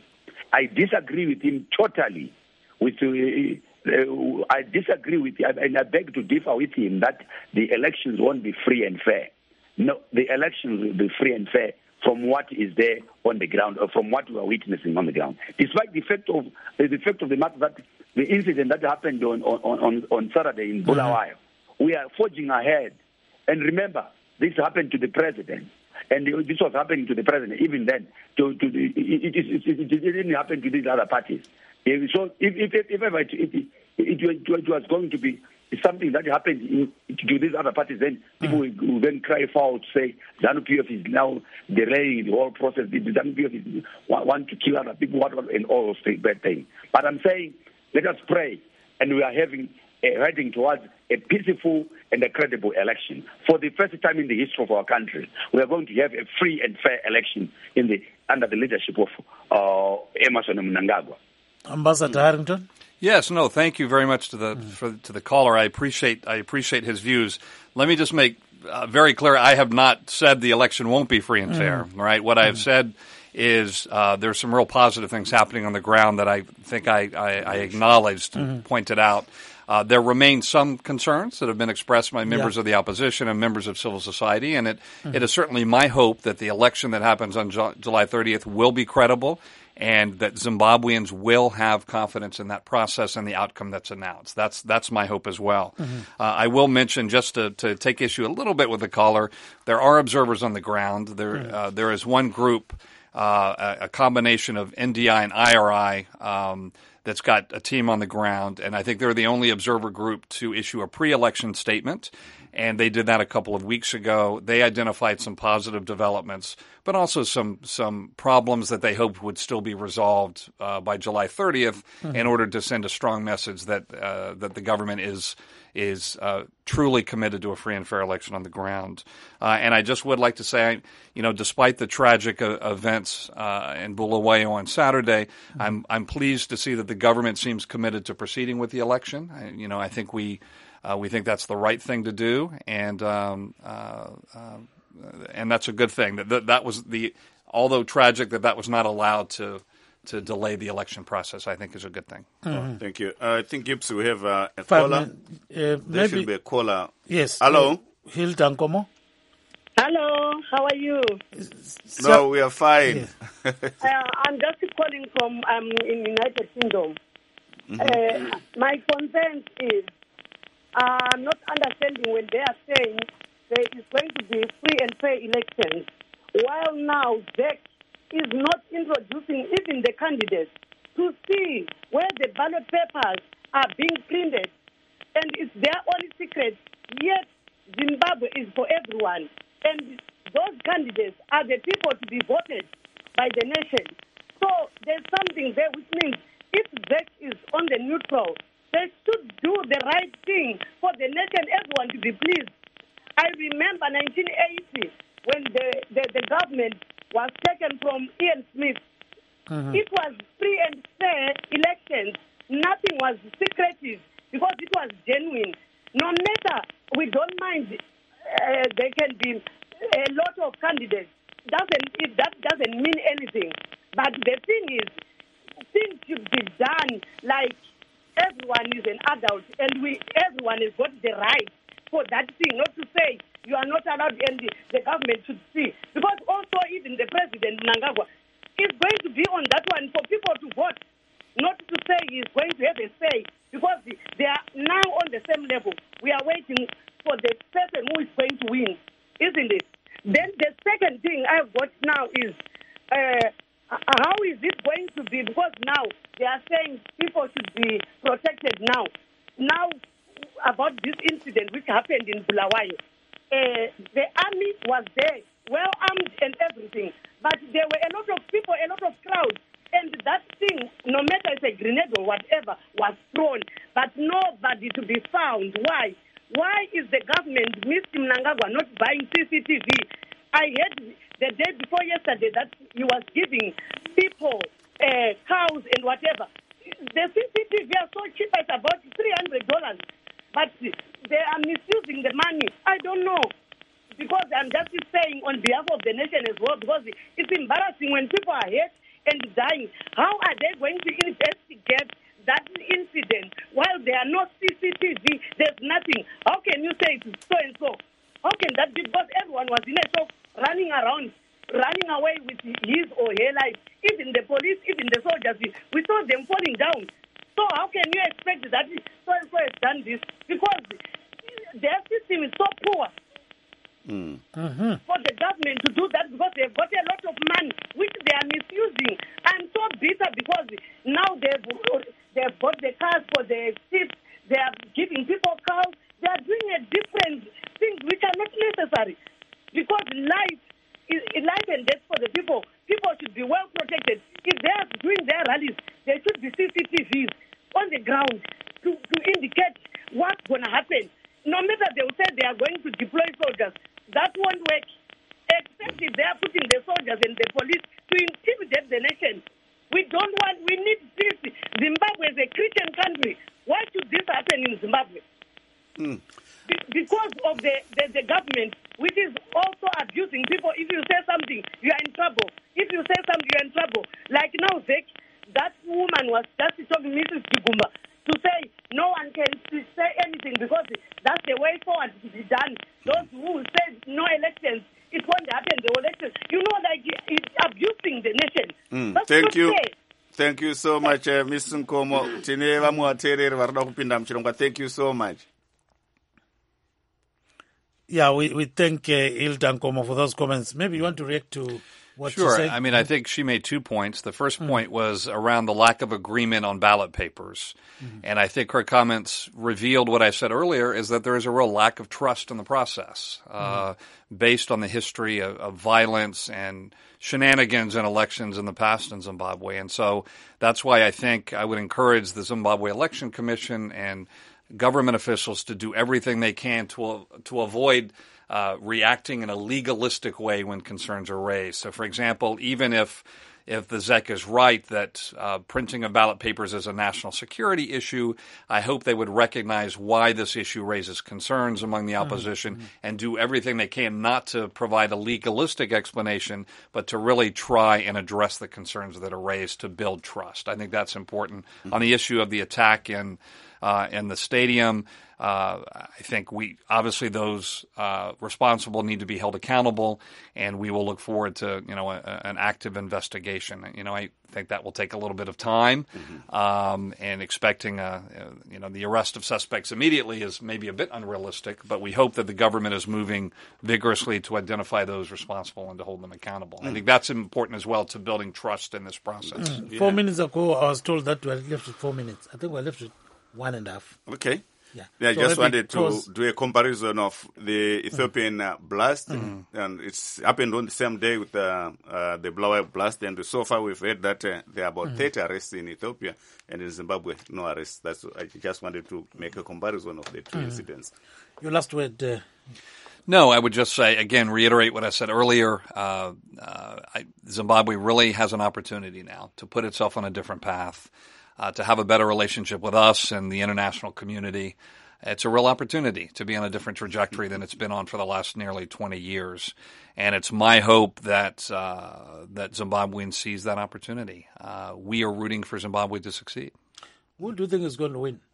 I disagree with him totally. With uh, uh, I disagree with him, and I beg to differ with him that the elections won't be free and fair. No, the elections will be free and fair from what is there on the ground, or from what we are witnessing on the ground. Despite the fact of the fact of the matter that the incident that happened on on, on, on Saturday in Bulawayo, mm-hmm. we are forging ahead. And remember, this happened to the president, and this was happening to the president even then. To, to the, it, it, it, it didn't happen to these other parties. So if if, if ever it, it, it, it was going to be something that happened in, to these other parties, then people mm. will, will then cry foul to say ZANU P F is now delaying the whole process. The ZANU P F is want, want to kill other people, and all those bad things. But I'm saying, let us pray, and we are having uh, heading towards a peaceful and a credible election. For the first time in the history of our country, we are going to have a free and fair election in the under the leadership of uh, Emmerson Mnangagwa. Ambassador mm. Harrington. Yes, no, thank you very much to the mm. for, to the caller. I appreciate I appreciate his views. Let me just make uh, very clear: I have not said the election won't be free and fair. Mm. Right? What mm. I have said is uh, there's some real positive things happening on the ground that I think I, I, I acknowledged and mm-hmm. pointed out. Uh, there remain some concerns that have been expressed by members yeah. of the opposition and members of civil society, and it, mm-hmm. it is certainly my hope that the election that happens on Ju- July thirtieth will be credible, and that Zimbabweans will have confidence in that process and the outcome that's announced. That's that's my hope as well. Mm-hmm. Uh, I will mention, just to, to take issue a little bit with the caller, there are observers on the ground. There mm-hmm. uh, there is one group, uh, a, a combination of N D I and I R I, um, that's got a team on the ground, and I think they're the only observer group to issue a pre-election statement, and they did that a couple of weeks ago. They identified some positive developments, but also some some problems that they hoped would still be resolved uh, by July thirtieth mm-hmm. in order to send a strong message that uh, that the government is is uh, truly committed to a free and fair election on the ground. Uh, and I just would like to say, you know, despite the tragic uh, events uh, in Bulawayo on Saturday, mm-hmm. I'm I'm pleased to see that the government seems committed to proceeding with the election. I, you know, I think we uh, we think that's the right thing to do, and um, uh, uh, and that's a good thing. That, that that was the although tragic that that was not allowed to. to delay the election process, I think is a good thing. Mm-hmm. Oh, thank you. Uh, I think, Gibbs, we have uh, a Five caller. Uh, there should be a caller. Yes. Hello? Uh, Hilda Nkomo. Hello, how are you? So, no, we are fine. Yes. uh, I'm just calling from um, in United Kingdom. Mm-hmm. Uh, my concern is uh, I'm not understanding when they are saying there is going to be free and fair elections, while now Z E C is not introducing even the candidates to see where the ballot papers are being printed, and it's their only secret. Yet Zimbabwe is for everyone, and those candidates are the people to be voted by the nation. So there's something there which means if Z E C is on the neutral, they should do the right thing for the nation, everyone to be pleased. I remember nineteen eighty when the, the, the government was taken from Ian Smith. Mm-hmm. It was free and fair elections. Nothing was secretive because it was genuine. No matter, we don't mind uh, there can be a lot of candidates. Doesn't it, that doesn't mean anything. But the thing is, things should be done like everyone is an adult, and we everyone has got the right for that thing, not to say you are not allowed, and the, the government should see. Because also even the president, Mnangagwa, is going to be on that one for people to vote, not to say he's going to have a say, because they are now on the same level. We are waiting for the person who is going to win, isn't it? Then the second thing I've got now is, uh, how is it going to be? Because now they are saying people should be protected now. Now, about this incident which happened in Bulawayo, uh, the army was there, well armed and everything, but there were a lot of people, a lot of crowds, and that thing, no matter it's a grenade or whatever, was thrown, but nobody to be found. Why? Why is the government, Mister Mnangagwa, not buying C C T V? I heard the day before yesterday that he was giving people uh, cows and whatever. The C C T V are so cheap, it's about three hundred dollars. But they are misusing the money. I don't know. Because I'm just saying on behalf of the nation as well, because it's embarrassing when people are hurt and dying. How are they going to investigate that incident while there are no C C T V? There's nothing. How can you say it's so and so? How can that be? Because everyone was in a shock, running around, running away with his or her life. Even the police, even the soldiers, we saw them falling down. So how can you expect that so and so has done this? Because their system is so poor. Mm. Mm-hmm. For the government to do that, because they've got a lot of money which they are misusing. I'm so bitter because now they've they've got the cars for the ships. They are giving people cars. They are doing a different things which are not necessary. Because life is life and death for the people. People should be well protected. If they are doing their rallies, there should be C C T Vs on the ground to, to indicate what's going to happen. No matter they will say they are going to deploy soldiers, that won't work. Except if they are putting the soldiers and the police to intimidate the nation. We don't want, we need this. Zimbabwe is a Christian country. Why should this happen in Zimbabwe? Mm. Be- because of the, the, the government, which is also abusing people. If you say something, you are in trouble. If you say something, you are in trouble. Like now, Zek, that woman was just talking, Missus Gigumba, to say no one can say anything because that's the way forward to be done. Those who say no elections, it won't happen, the elections. You know, like it's abusing the nation. Mm. That's Thank not you. fair. Thank you so much, uh, Miss Nkomo. Tine vamwe vateereri varida kupinda muchirongwa. Thank you so much. Yeah, we, we thank uh, Hilda Nkomo for those comments. Maybe you want to react to what Sure. she said? I mean, I think she made two points. The first mm. point was around the lack of agreement on ballot papers. Mm-hmm. And I think her comments revealed what I said earlier, is that there is a real lack of trust in the process, mm-hmm. uh, based on the history of, of violence and shenanigans in elections in the past in Zimbabwe. And so that's why I think I would encourage the Zimbabwe Election Commission and government officials to do everything they can to to avoid uh, reacting in a legalistic way when concerns are raised. So, for example, even if if the Z E C is right that uh, printing of ballot papers is a national security issue, I hope they would recognize why this issue raises concerns among the opposition mm-hmm. and do everything they can not to provide a legalistic explanation, but to really try and address the concerns that are raised to build trust. I think that's important. Mm-hmm. On the issue of the attack in Uh, in the stadium, uh, I think we obviously those uh, responsible need to be held accountable, and we will look forward to you know a, a, an active investigation. You know, I think that will take a little bit of time, mm-hmm. um, and expecting a, you know the arrest of suspects immediately is maybe a bit unrealistic. But we hope that the government is moving vigorously to identify those responsible and to hold them accountable. Mm-hmm. I think that's important as well to building trust in this process. Mm-hmm. Yeah. Four minutes ago, I was told that we are left with four minutes. I think we're left with one and a half. Okay. Yeah. Yeah, I so just wanted to close. do a comparison of the Ethiopian mm. uh, blast, mm. and it's happened on the same day with uh, uh, the Blawa blast, and so far we've heard that uh, there are about mm. thirty arrests in Ethiopia, and in Zimbabwe, no arrests. That's I just wanted to make a comparison of the two mm. incidents. Your last word. Uh, No, I would just say, again, reiterate what I said earlier. Uh, uh, I, Zimbabwe really has an opportunity now to put itself on a different path. Uh, to have a better relationship with us and the international community. It's a real opportunity to be on a different trajectory than it's been on for the last nearly twenty years. And it's my hope that uh, that Zimbabweans seize that opportunity. Uh, we are rooting for Zimbabwe to succeed. Who do you think is going to win?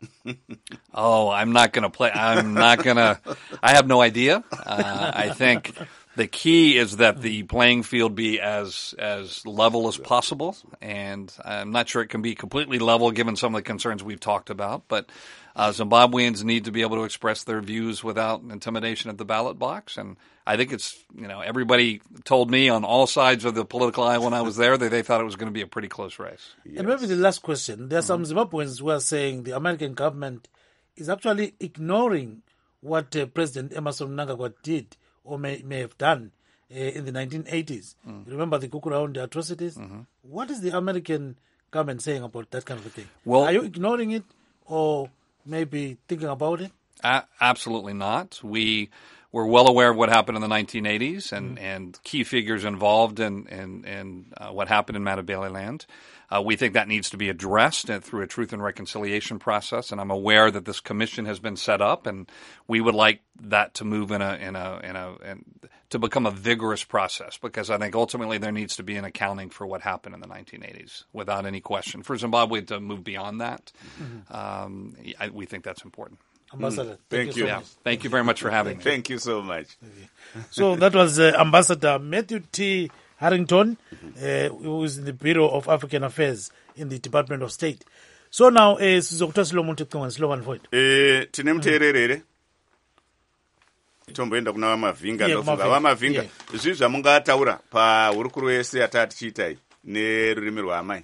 Oh, I'm not going to play. I'm not going to. I have no idea. Uh, I think the key is that the playing field be as as level as possible, and I'm not sure it can be completely level given some of the concerns we've talked about. But uh, Zimbabweans need to be able to express their views without intimidation at the ballot box, and I think it's you know everybody told me on all sides of the political aisle when I was there that they thought it was going to be a pretty close race. Yes. And maybe the last question: there are some mm-hmm. Zimbabweans who are saying the American government is actually ignoring what uh, President Emmerson Mnangagwa did or may, may have done uh, in the nineteen eighties. Mm. Remember the Kukuraund atrocities? Mm-hmm. What is the American government saying about that kind of a thing? Well, are you ignoring it or maybe thinking about it? A- absolutely not. We we're well aware of what happened in the nineteen eighties and, and key figures involved in, in, in uh, what happened in Matabeleland. Uh, we think that needs to be addressed uh, through a truth and reconciliation process, and I'm aware that this commission has been set up, and we would like that to move in a in a in a in, to become a vigorous process, because I think ultimately there needs to be an accounting for what happened in the nineteen eighties, without any question. For Zimbabwe to move beyond that, mm-hmm. um, I, we think that's important. Ambassador, mm. thank, thank you. you. So yeah. Thank you very much for having thank me. Thank you so much. So that was uh, Ambassador Matthew T. Harrington, uh, who is in the Bureau of African Affairs in the Department of State. So now, sizokutwa silomuntu qingwa Slovan Void. Eh, tine muteererere. Tomboenda kuna vamavinga ndofunga vamavinga. Zvi zvamungataura pahurukuro yese yatati chiitai nerurimi rwaamai.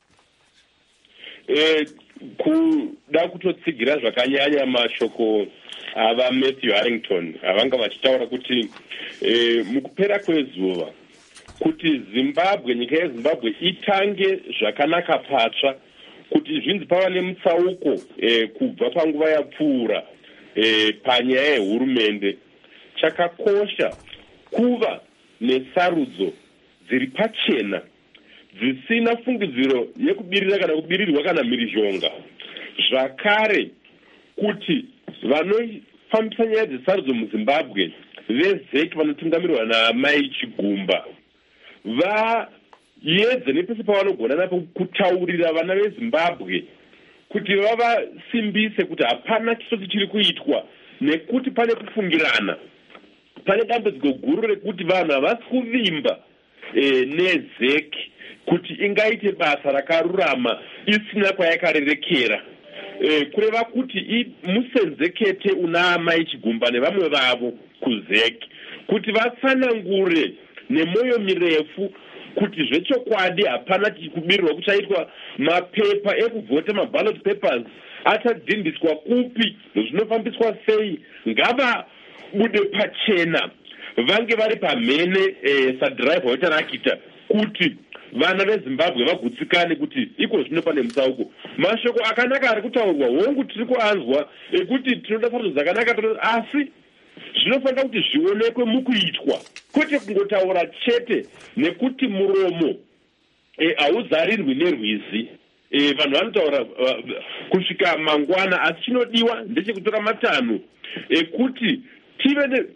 Eh, kuda kutotsigira zvakanyanya mashoko ava Matthew Harrington avanga vachitaura kuti eh, mukupera kwezuva kuti Zimbabwe, nyika yeZimbabwe itange zvakanaka patsva, kuti zvinzi pava nemutsauko eh, kubva panguva yapfuura eh, panyaya yehurumende. Chakakosha kuva nesarudzo dziri pachena dzisina fungidziro yekubirira kana kubirirwa kana mhirizhonga. Zvakare kuti vanofambisa nyaya dzesarudzo muZimbabwe vezeki vanotungamirwa naMai Chigumba vaedze nepese pavanogona napo kutaurira vana veZimbabwe kuti vavasimbise kuti hapana chisoti chiri kuitwa, nekuti pane kufungirana, pane dambudziko guru rekuti vanhu havasi kuvimba e, nezeki kuti ingaite basa rakarurama isina kwayakarerekera. E, kureva kuti musenzekete una Amai Chigumba nevamwe vavo kuzeki kuti vatsanangure nemoyo mirefu kuti zvechokwadi hapana kubirirwa kuchaitwa mapepa ekuvhota, maballot papers achadhindiswa kupi, zvinofambiswa sei, ngava bude pachena, vange vari pamhene eh, sadrive watarakita kuti vana veZimbabwe vagutsikane kuti iko zvino pane mutsauko. Mashoko akanaka ari kutaurwa, hongu tiri kuanzwa ekuti tinoda sarudzo dzakanaka, asi zvinofanira kuti zvionekwe mukuitwa, kwete kungotaura chete, nekuti muromo hauzarirwi e, nerwizi. E, vanhu vanotaura uh, kusvika mangwana, asi chinodiwa ndechekutora matanho ekuti tive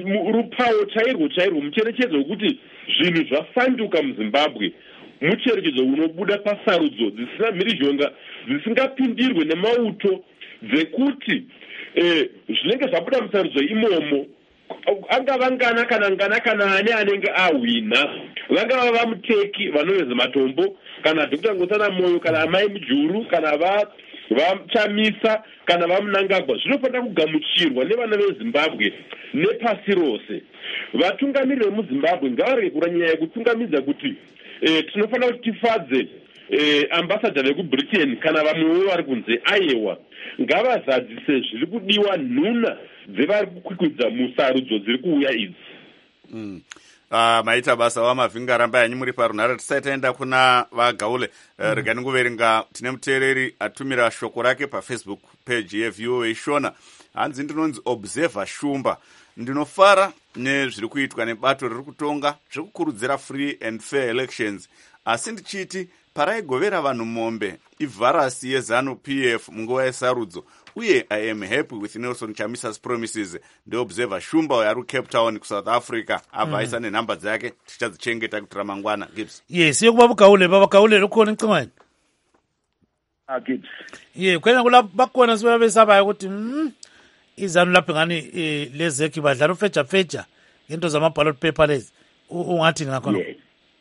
rupawo chairwo chairwo, mucherechedzo wekuti zvinhu zvasanduka muZimbabwe, mucherechedzo unobuda pasarudzo dzisina mhirizhonga, dzisingapindirwe nemauto, dzekuti eh, zvinenge zvabuda musarudzo imomo, angava ngana kana ngana kana ani anenge ahwina, vangava vamuteki vanoveza matombo, kana Dr Ngosana Moyo, kana Amai Mujuru, kana va vachamisa, kana vamunangagwa, zvinofanira kugamuchirwa nevana veZimbabwe nepasi rose. Vatungamiriri vemuZimbabwe ngavarege kuranyanya yekutungamidza kuti eh, tinofanira kuti tifadze eh, ambassador vekuBritain kana vamwewo vari kunze aiwa, ngavazadzise zviri kudiwa nhuna dzevari kukwikwidza musarudzo dziri kuuya idzi. Mm. Uh, maita basa wamavinga ramba yanyu muri parunhare. Tisati taenda kuna vagaule uh, mm. regani kuverenga tine muteereri atumira shoko rake pafacebook page yeV O A Shona. Hanzi ndinonzi Observer Shumba, ndinofara nezviri kuitwa nebato riri kutonga zvekukurudzira free and fair elections, asi ndichiti paraigovera vanhu mombe ivharasi yeZanu P F munguva yesarudzo, uye I am happy with Nelson Chamisa's promises. The Observer Shumba ari Cape Town kuSouth Africa abvaisa mm. nenhamba dzake, tichadzichengeta kuti ramangwana. Gibbs. Yes, yekuba bugaule baba gaule lokho ncingwane. Ah, Gibbs. Yeah, kwena kula bakona sibe besaba ukuthi mm, izanu lapha ngani eh, lezeki badlala ufeja feja into zama ballot paper lezi. Ungathi ngakho. Yes.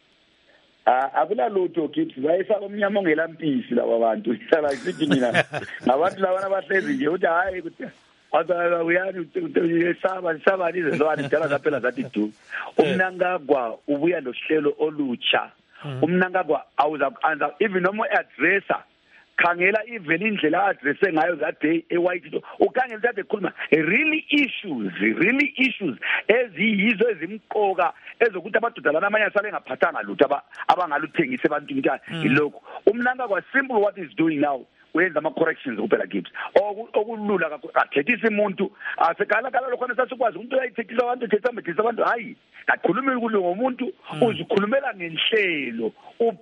Ah, akula lutho Gibbs, bayisa omnyama ongelampisi laba bantu. Hlala sithi mina ngabantu labana bahlezi nje uthi hayi ukuthi aba uyani uyesaba saba lizezwane dala zaphela zathi du. Umnangagwa ubuya lohlelo olutsha. Umnangagwa awuza anza even noma addressa khangela even indlela addresse ngayo that day eWhite, ukhangela that ekhuluma really issues really issues eziyizo ezimqoka ezokuthi amadoda lana amanye asale ngaphathanga lutho abangaluthengise abantu ukuthi ilokho. Umnanga kwa simple what is doing now uyenza ama-corrections kuphela Gibbs okulula kathethisa umuntu asekala kala lokho sasikwazi umuntu uyayithethisa abantu ethethisa abantu hayi kakhulumi kulo ngomuntu uzikhulumela ngenhlelo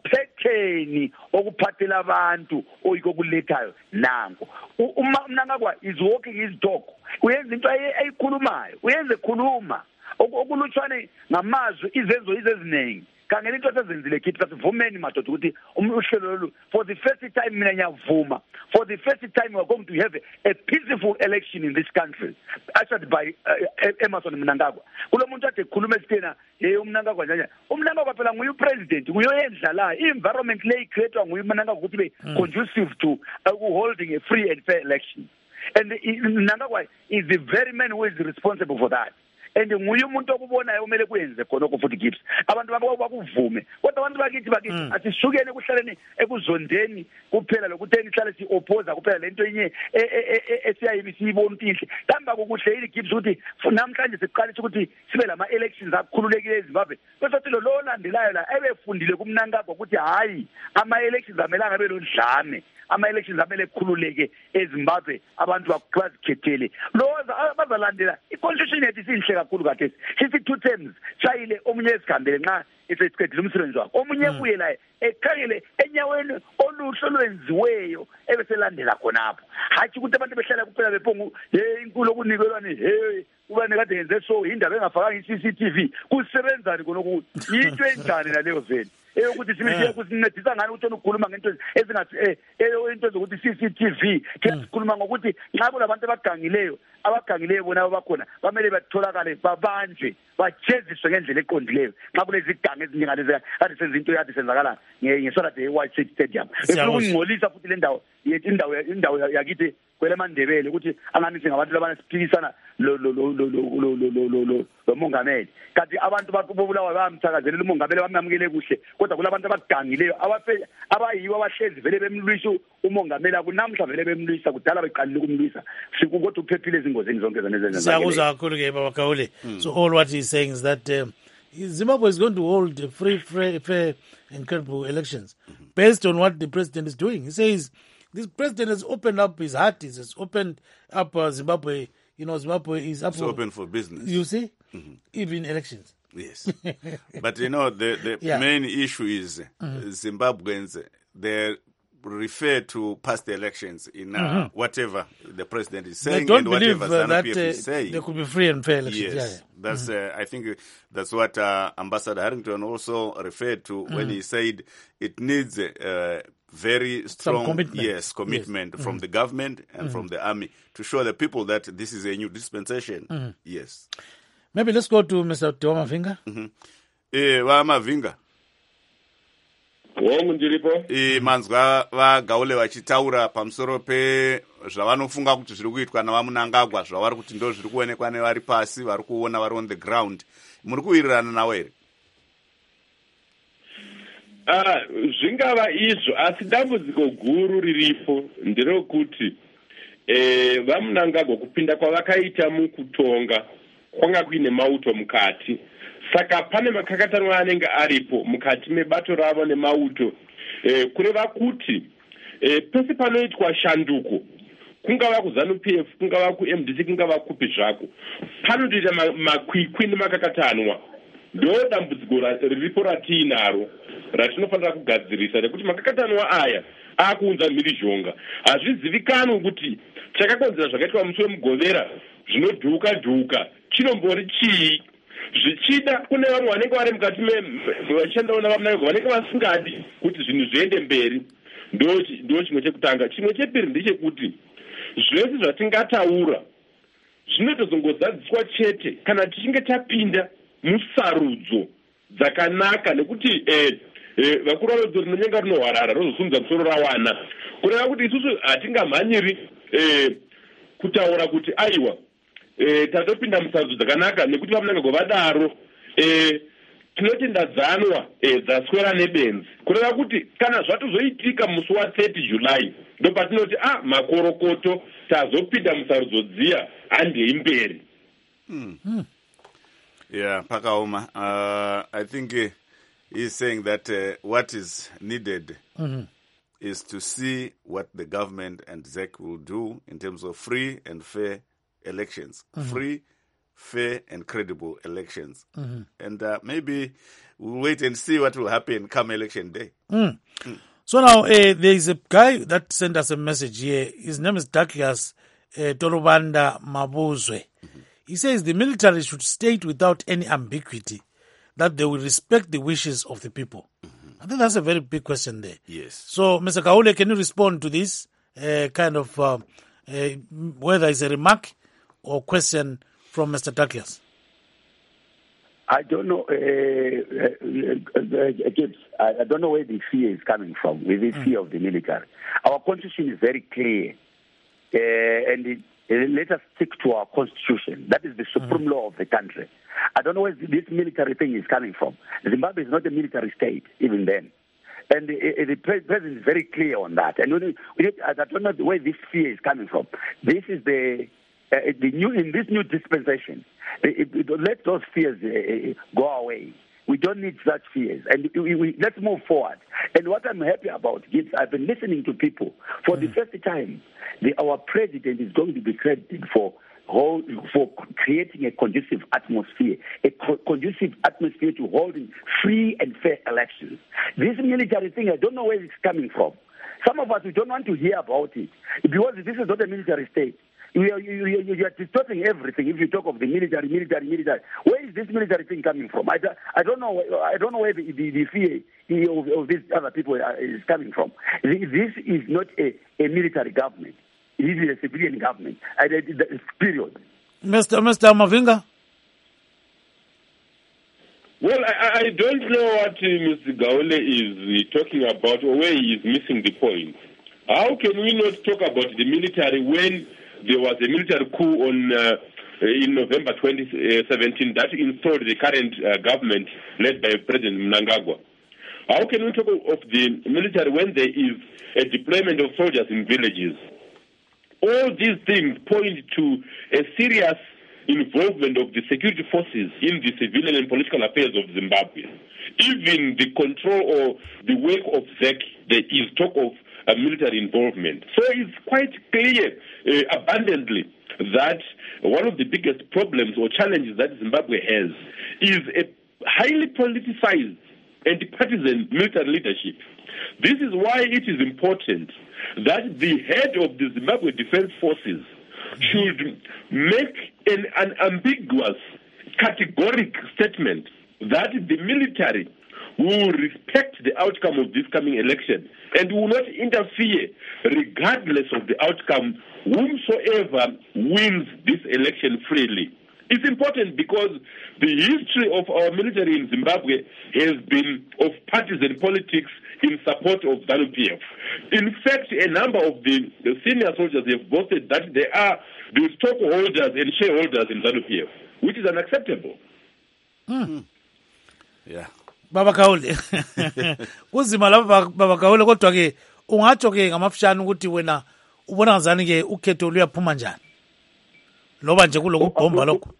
uphetheni okuphathela abantu oyiko kulethayo nango uma mnangakwa is walking his dog uyenza into ayikhulumayo uyenze khuluma okulutshwane ngamazwi izenzo izeziningi kangela into esenzile Gibbs asivumeni madoda ukuthi umhlelo lo for the first time mina ngiyavuma for the first time we are going to have a, a peaceful election in this country ushered by uh, Emmerson Mnangagwa kulo muntu ade khuluma esithena hey uMnangagwa njani uMnangagwa phela nguye upresident nguyoyenza la environment lay created nguye uMnangagwa ukuthi be conducive to uh, holding a free and fair election and Mnangagwa is the very man who is responsible for that and nguye umuntu okubonayo kumele kwenze khona okufuthi Gibbs abantu bakuvume kodwa abantu bakithi bakithi asishukene kuhlaleni ekuzondeni kuphela lokutheni ihlale si oppose kuphela lento yenye esiyayibi siyibona inhle kamba kokuhle yini Gibbs ukuthi namhlanje siqalise ukuthi sibe lama elections akukhululekile eZimbabwe bese lo lolandelayo la ebefundile kuMnangagwa ukuthi hayi ama elections amelanga belondlame ama elections amele kukhululeke eZimbabwe abantu bazikhethele loza abazalandela iconstitution yethu sinhle kakhulu kathi sithi two terms chayile omunye esikhambele nxa esesiqedile umsebenzi wakhe omunye kuye la ekhangele enyaweni oluhlo lwenziweyo ebeselandela khonapho hathi ukuthi abantu behlala kuphela bephongu hey inkulu okunikelwane hey ubani kade yenze so indaba engafakanga i-C C T V kusebenzani khona ukuthi into enjani naleyo veni eyokuthi sibe kusincedisa ngani ukuthi ukukhuluma ngento ezingathi eh into ezokuthi C C T V sikhuluma ngokuthi nxa kulabantu abagangileyo abagangileyo bona abakhona bamele batholakale babanjwe bajeziswe ngendlela eqondileyo nxa kulezi igange eziningalezi kade senza into yathi senzakala ngesona de White City Stadium efuna ukungcolisa futhi le ndawo yethi indawo indawo yakithi kwele mandebele ukuthi angani singabantu labana siphikisana lo lo lo lo lo lo lo lo mongameli kanti abantu bakubulawa bamthakazelela umongameli bamamukele kuhle kodwa kulabantu abagangileyo abafe abayiwa abahlezi vele bemlwisa umongameli akunamhla vele bemlwisa kudala beqalile ukumlwisa sikukodwa uphephile ezingozeni zonke zenezenza siyakuza kakhulu ke baba Gaule so all what he's saying is that um, Zimbabwe is going to hold free, fair, fair and credible elections based on what the president is doing. He says this president has opened up his heart, he has opened up uh, Zimbabwe. You know, Zimbabwe is up it's open for business. You see, mm-hmm. even elections. Yes, but you know the the yeah. main issue is mm-hmm. Zimbabweans they refer to past elections in uh, mm-hmm. whatever the president is saying they don't and believe, whatever uh, that ZANU-P F is uh, saying. There could be free and fair elections. Yes, yeah, yeah. that's mm-hmm. uh, I think that's what uh, Ambassador Harrington also referred to mm-hmm. when he said it needs uh, very strong commitment. yes commitment yes. from mm-hmm. the government and mm-hmm. from the army to show the people that this is a new dispensation. Mm-hmm. Yes. Maybe let's go to Mister Tiwa Mavinga. Mm-hmm. Eh, wa Mavinga. Wongu ndiripo. Eh, manzwa vaGaule vachitaura pamusoro pe zvavanofunga kuti zviri kuitwa navaMnangagwa zvavari kuti ndo zviri kuonekwa nevari pasi vari kuona vari on the ground. Muri kuwirirana nawo here? Ah, zvingava izvo asi dambudziko guru riripo nderokuti eh vaMnangagwa kupinda kwavakaita mukutonga kwanga kuine mauto mukati saka pane makakatanwa anenge aripo mukati mebato ravo nemauto eh kureva kuti eh pese panoitwa shanduko kungava kuZANU-P F kungava kuM D C kungava kupi zvako panotoita makwikwi nemakakatanwa ndo dambudziko riripo ratinaro ratinofanira kugadzirisa nekuti makakatanwa aya akuunza mhirizhonga hazvizivikanwi kuti chakakonzera zvakaitwa musi wemugovera zvinodhuka dhuka chinombori chii zvichida kune vamwe vanenge vari mukati vachishandawo navaMnangagwa vanenge vasingadi kuti zvinhu zviende mberi ndo chimwe chekutanga. Chimwe chepiri ndechekuti zvese zvatingataura zvinotozongozadziswa chete kana tichinge tapinda musarudzo dzakanaka nekuti eh, eh, vakuru vedzo rinonyenga rinohwarara rozosunudza musoro rawana kureva kuti isusu hatingamhanyiri eh, kutaura kuti aiwa eh, tatopinda musarudzo dzakanaka nekuti vaMnangagwa vadaro eh, tinotendadzanwa eh, dzaswera nebenzi kureva kuti kana zvatozoitika musi wa-thirty July ndo patinoti ah makorokoto tazopinda musarudzo dziya handei mberi. hmm. hmm. Yeah, Pakaoma. Uh, I think uh, he's saying that uh, what is needed mm-hmm. is to see what the government and Z E C will do in terms of free and fair elections. Mm-hmm. Free, fair and credible elections. Mm-hmm. And uh, maybe we'll wait and see what will happen come election day. Mm. Mm. So now uh, there is a guy that sent us a message here. His name is Douglas uh, Torobanda Mabuzwe. Mm-hmm. He says the military should state without any ambiguity that they will respect the wishes of the people. Mm-hmm. I think that's a very big question there. Yes. So, Mister Kaule, can you respond to this uh, kind of, uh, uh, whether it's a remark or question from Mister Douglas? I don't know, uh, uh, uh, Gibbs, I, I don't know where the fear is coming from, with the mm. fear of the military. Our constitution is very clear, uh, and it, uh, let us stick to our constitution. That is the supreme mm. law of the country. I don't know where this military thing is coming from. Zimbabwe is not a military state, even then. And the, the president is very clear on that. And we, we, I don't know where this fear is coming from. This is the... Uh, the new in this new dispensation, it, it, it, let those fears uh, go away. We don't need such fears, and we, we, let's move forward. And what I'm happy about, Gibbs, I've been listening to people for mm. the first time. The, our president is going to be credited for hold, for creating a conducive atmosphere, a co- conducive atmosphere to holding free and fair elections. This military thing, I don't know where it's coming from. Some of us, we don't want to hear about it because this is not a military state. You are, you, you, you are distorting everything if you talk of the military, military, military. Where is this military thing coming from? I, I don't know. I don't know where the, the, the fear of, of these other people is coming from. This is not a, a military government. It is a civilian government. I, period. Mister Mister Mavinga? Well, I, I don't know what uh, Mister Gaole is uh, talking about or where he is missing the point. How can we not talk about the military when there was a military coup on uh, in November twenty seventeen that installed the current uh, government led by President Mnangagwa? How can we talk of the military when there is a deployment of soldiers in villages? All these things point to a serious involvement of the security forces in the civilian and political affairs of Zimbabwe. Even the control or the work of Z E C, there is talk of a military involvement. So it's quite clear uh, abundantly that one of the biggest problems or challenges that Zimbabwe has is a highly politicized and partisan military leadership. This is why it is important that the head of the Zimbabwe Defense Forces should make an, an ambiguous, categoric statement that the military will respect the outcome of this coming election and will not interfere regardless of the outcome, whomsoever wins this election freely. It's important because the history of our military in Zimbabwe has been of partisan politics in support of ZANU P F. In fact, a number of the, the senior soldiers have boasted that they are the stockholders and shareholders in ZANU P F, which is unacceptable. Mm. Yeah. Baba Kaule. Kuzima lapha Baba Kaule kodwa ke ungatsho ke ngamafishane ukuthi wena ubona ngazani ke ukhetho luyaphuma njani? Loba nje kulokubhomba lokho.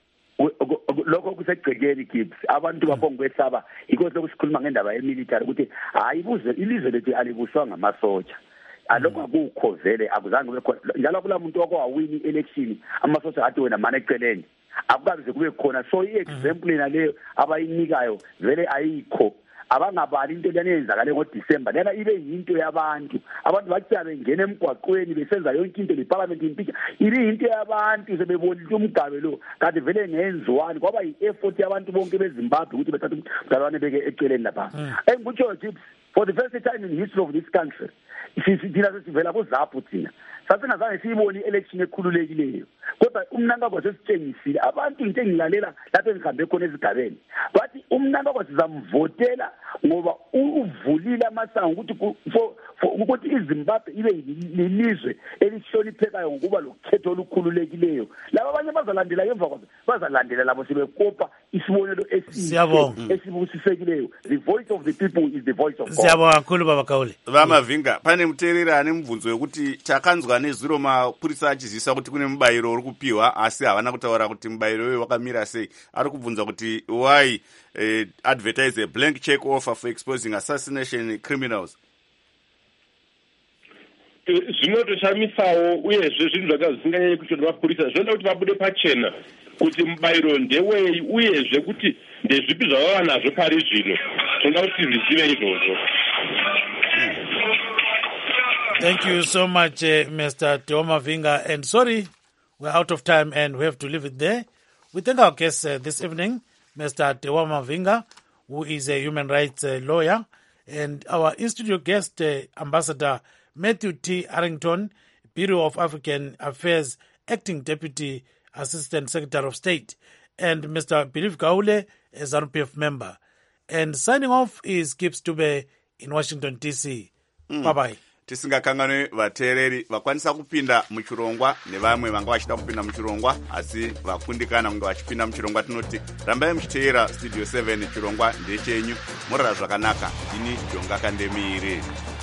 Lokho kusegcekeni kids abantu baphongokwesaba iko sokusikhuluma ngendaba yemilitary ukuthi hayi buze ilizwe lethu alibuswa ngamasotsha. Alokho akukhovele akuzange kube khona njalo kula muntu okwawini election amasotsha athi wena manje eceleni akukaze kube khona so i-example naleyo abayinikayo vele ayikho abangabali into leyenzakale ngoDisemba lena ibe yinto yabantu abantu bathi bengena emgwaqweni besenza yonke into leparliament impeach ibe yinto yabantu sebebonile umgabe lo kanti vele ngenziwani kwaba yi-effort yabantu bonke beZimbabwe ukuthi bethathe umdalwane beke eceleni lapha engikutsho nje for the first time in the history of this country sithina sesivela kuzapho thina sasingazange siyibone election ekhululekileyo kodwa umnankagwa sesitshengisile abantu into engilalela lapho engihambe khona ezigabeni bathi umnankagwa sizamvotela ngoba uvulile amasango ukuthi ukuthi iZimbabwe ibe lilizwe elihloniphekayo ngokuba lokhetho olukhululekileyo laba abanye bazalandela emva kwazo bazalandela labo sibekopa isibonelo esihle esibusisekileyo. The voice of the people is the voice of God. Siyabonga kakhulu Baba Kaule. Vamavinga pane muteereri ane mubvunzo wekuti takanzwa nezviro mapurisa achizivisa kuti kune mubayiro uri kupiwa asi havana kutaura kuti mubayiro uyu wakamira sei. Ari kubvunza kuti why uh, advertise a blank check offer for exposing assassination criminals. zvinotoshamisawo uyezve zvinhu zvaka zvisinganyanye kuitwa nemapurisa zvinoda kuti vabude pachena kuti mubayiro ndewei uyezve kuti ndezvipi zvavava nazvo pari zvino tinoda kuti zvizive izvozvo. Thank you so much, uh, Mister Tewa Mavinga. And sorry, we're out of time and we have to leave it there. We thank our guest uh, this evening, Mister Tewa Mavinga, who is a human rights uh, lawyer, and our in-studio guest, uh, Ambassador Matthew T. Arrington, Bureau of African Affairs, Acting Deputy Assistant Secretary of State, and Mister Believe Gaule, a ZANU P F member. And signing off is Gibbs Dube in Washington, D C. Mm. Bye-bye. Tisingakanganwe vateereri vakwanisa kupinda muchirongwa nevamwe vanga vachida kupinda muchirongwa asi vakundikana kunge vachipinda muchirongwa. Tinoti rambai muchiteera Studio seven, chirongwa ndechenyu, murara zvakanaka. Ini Jonga Kandemire.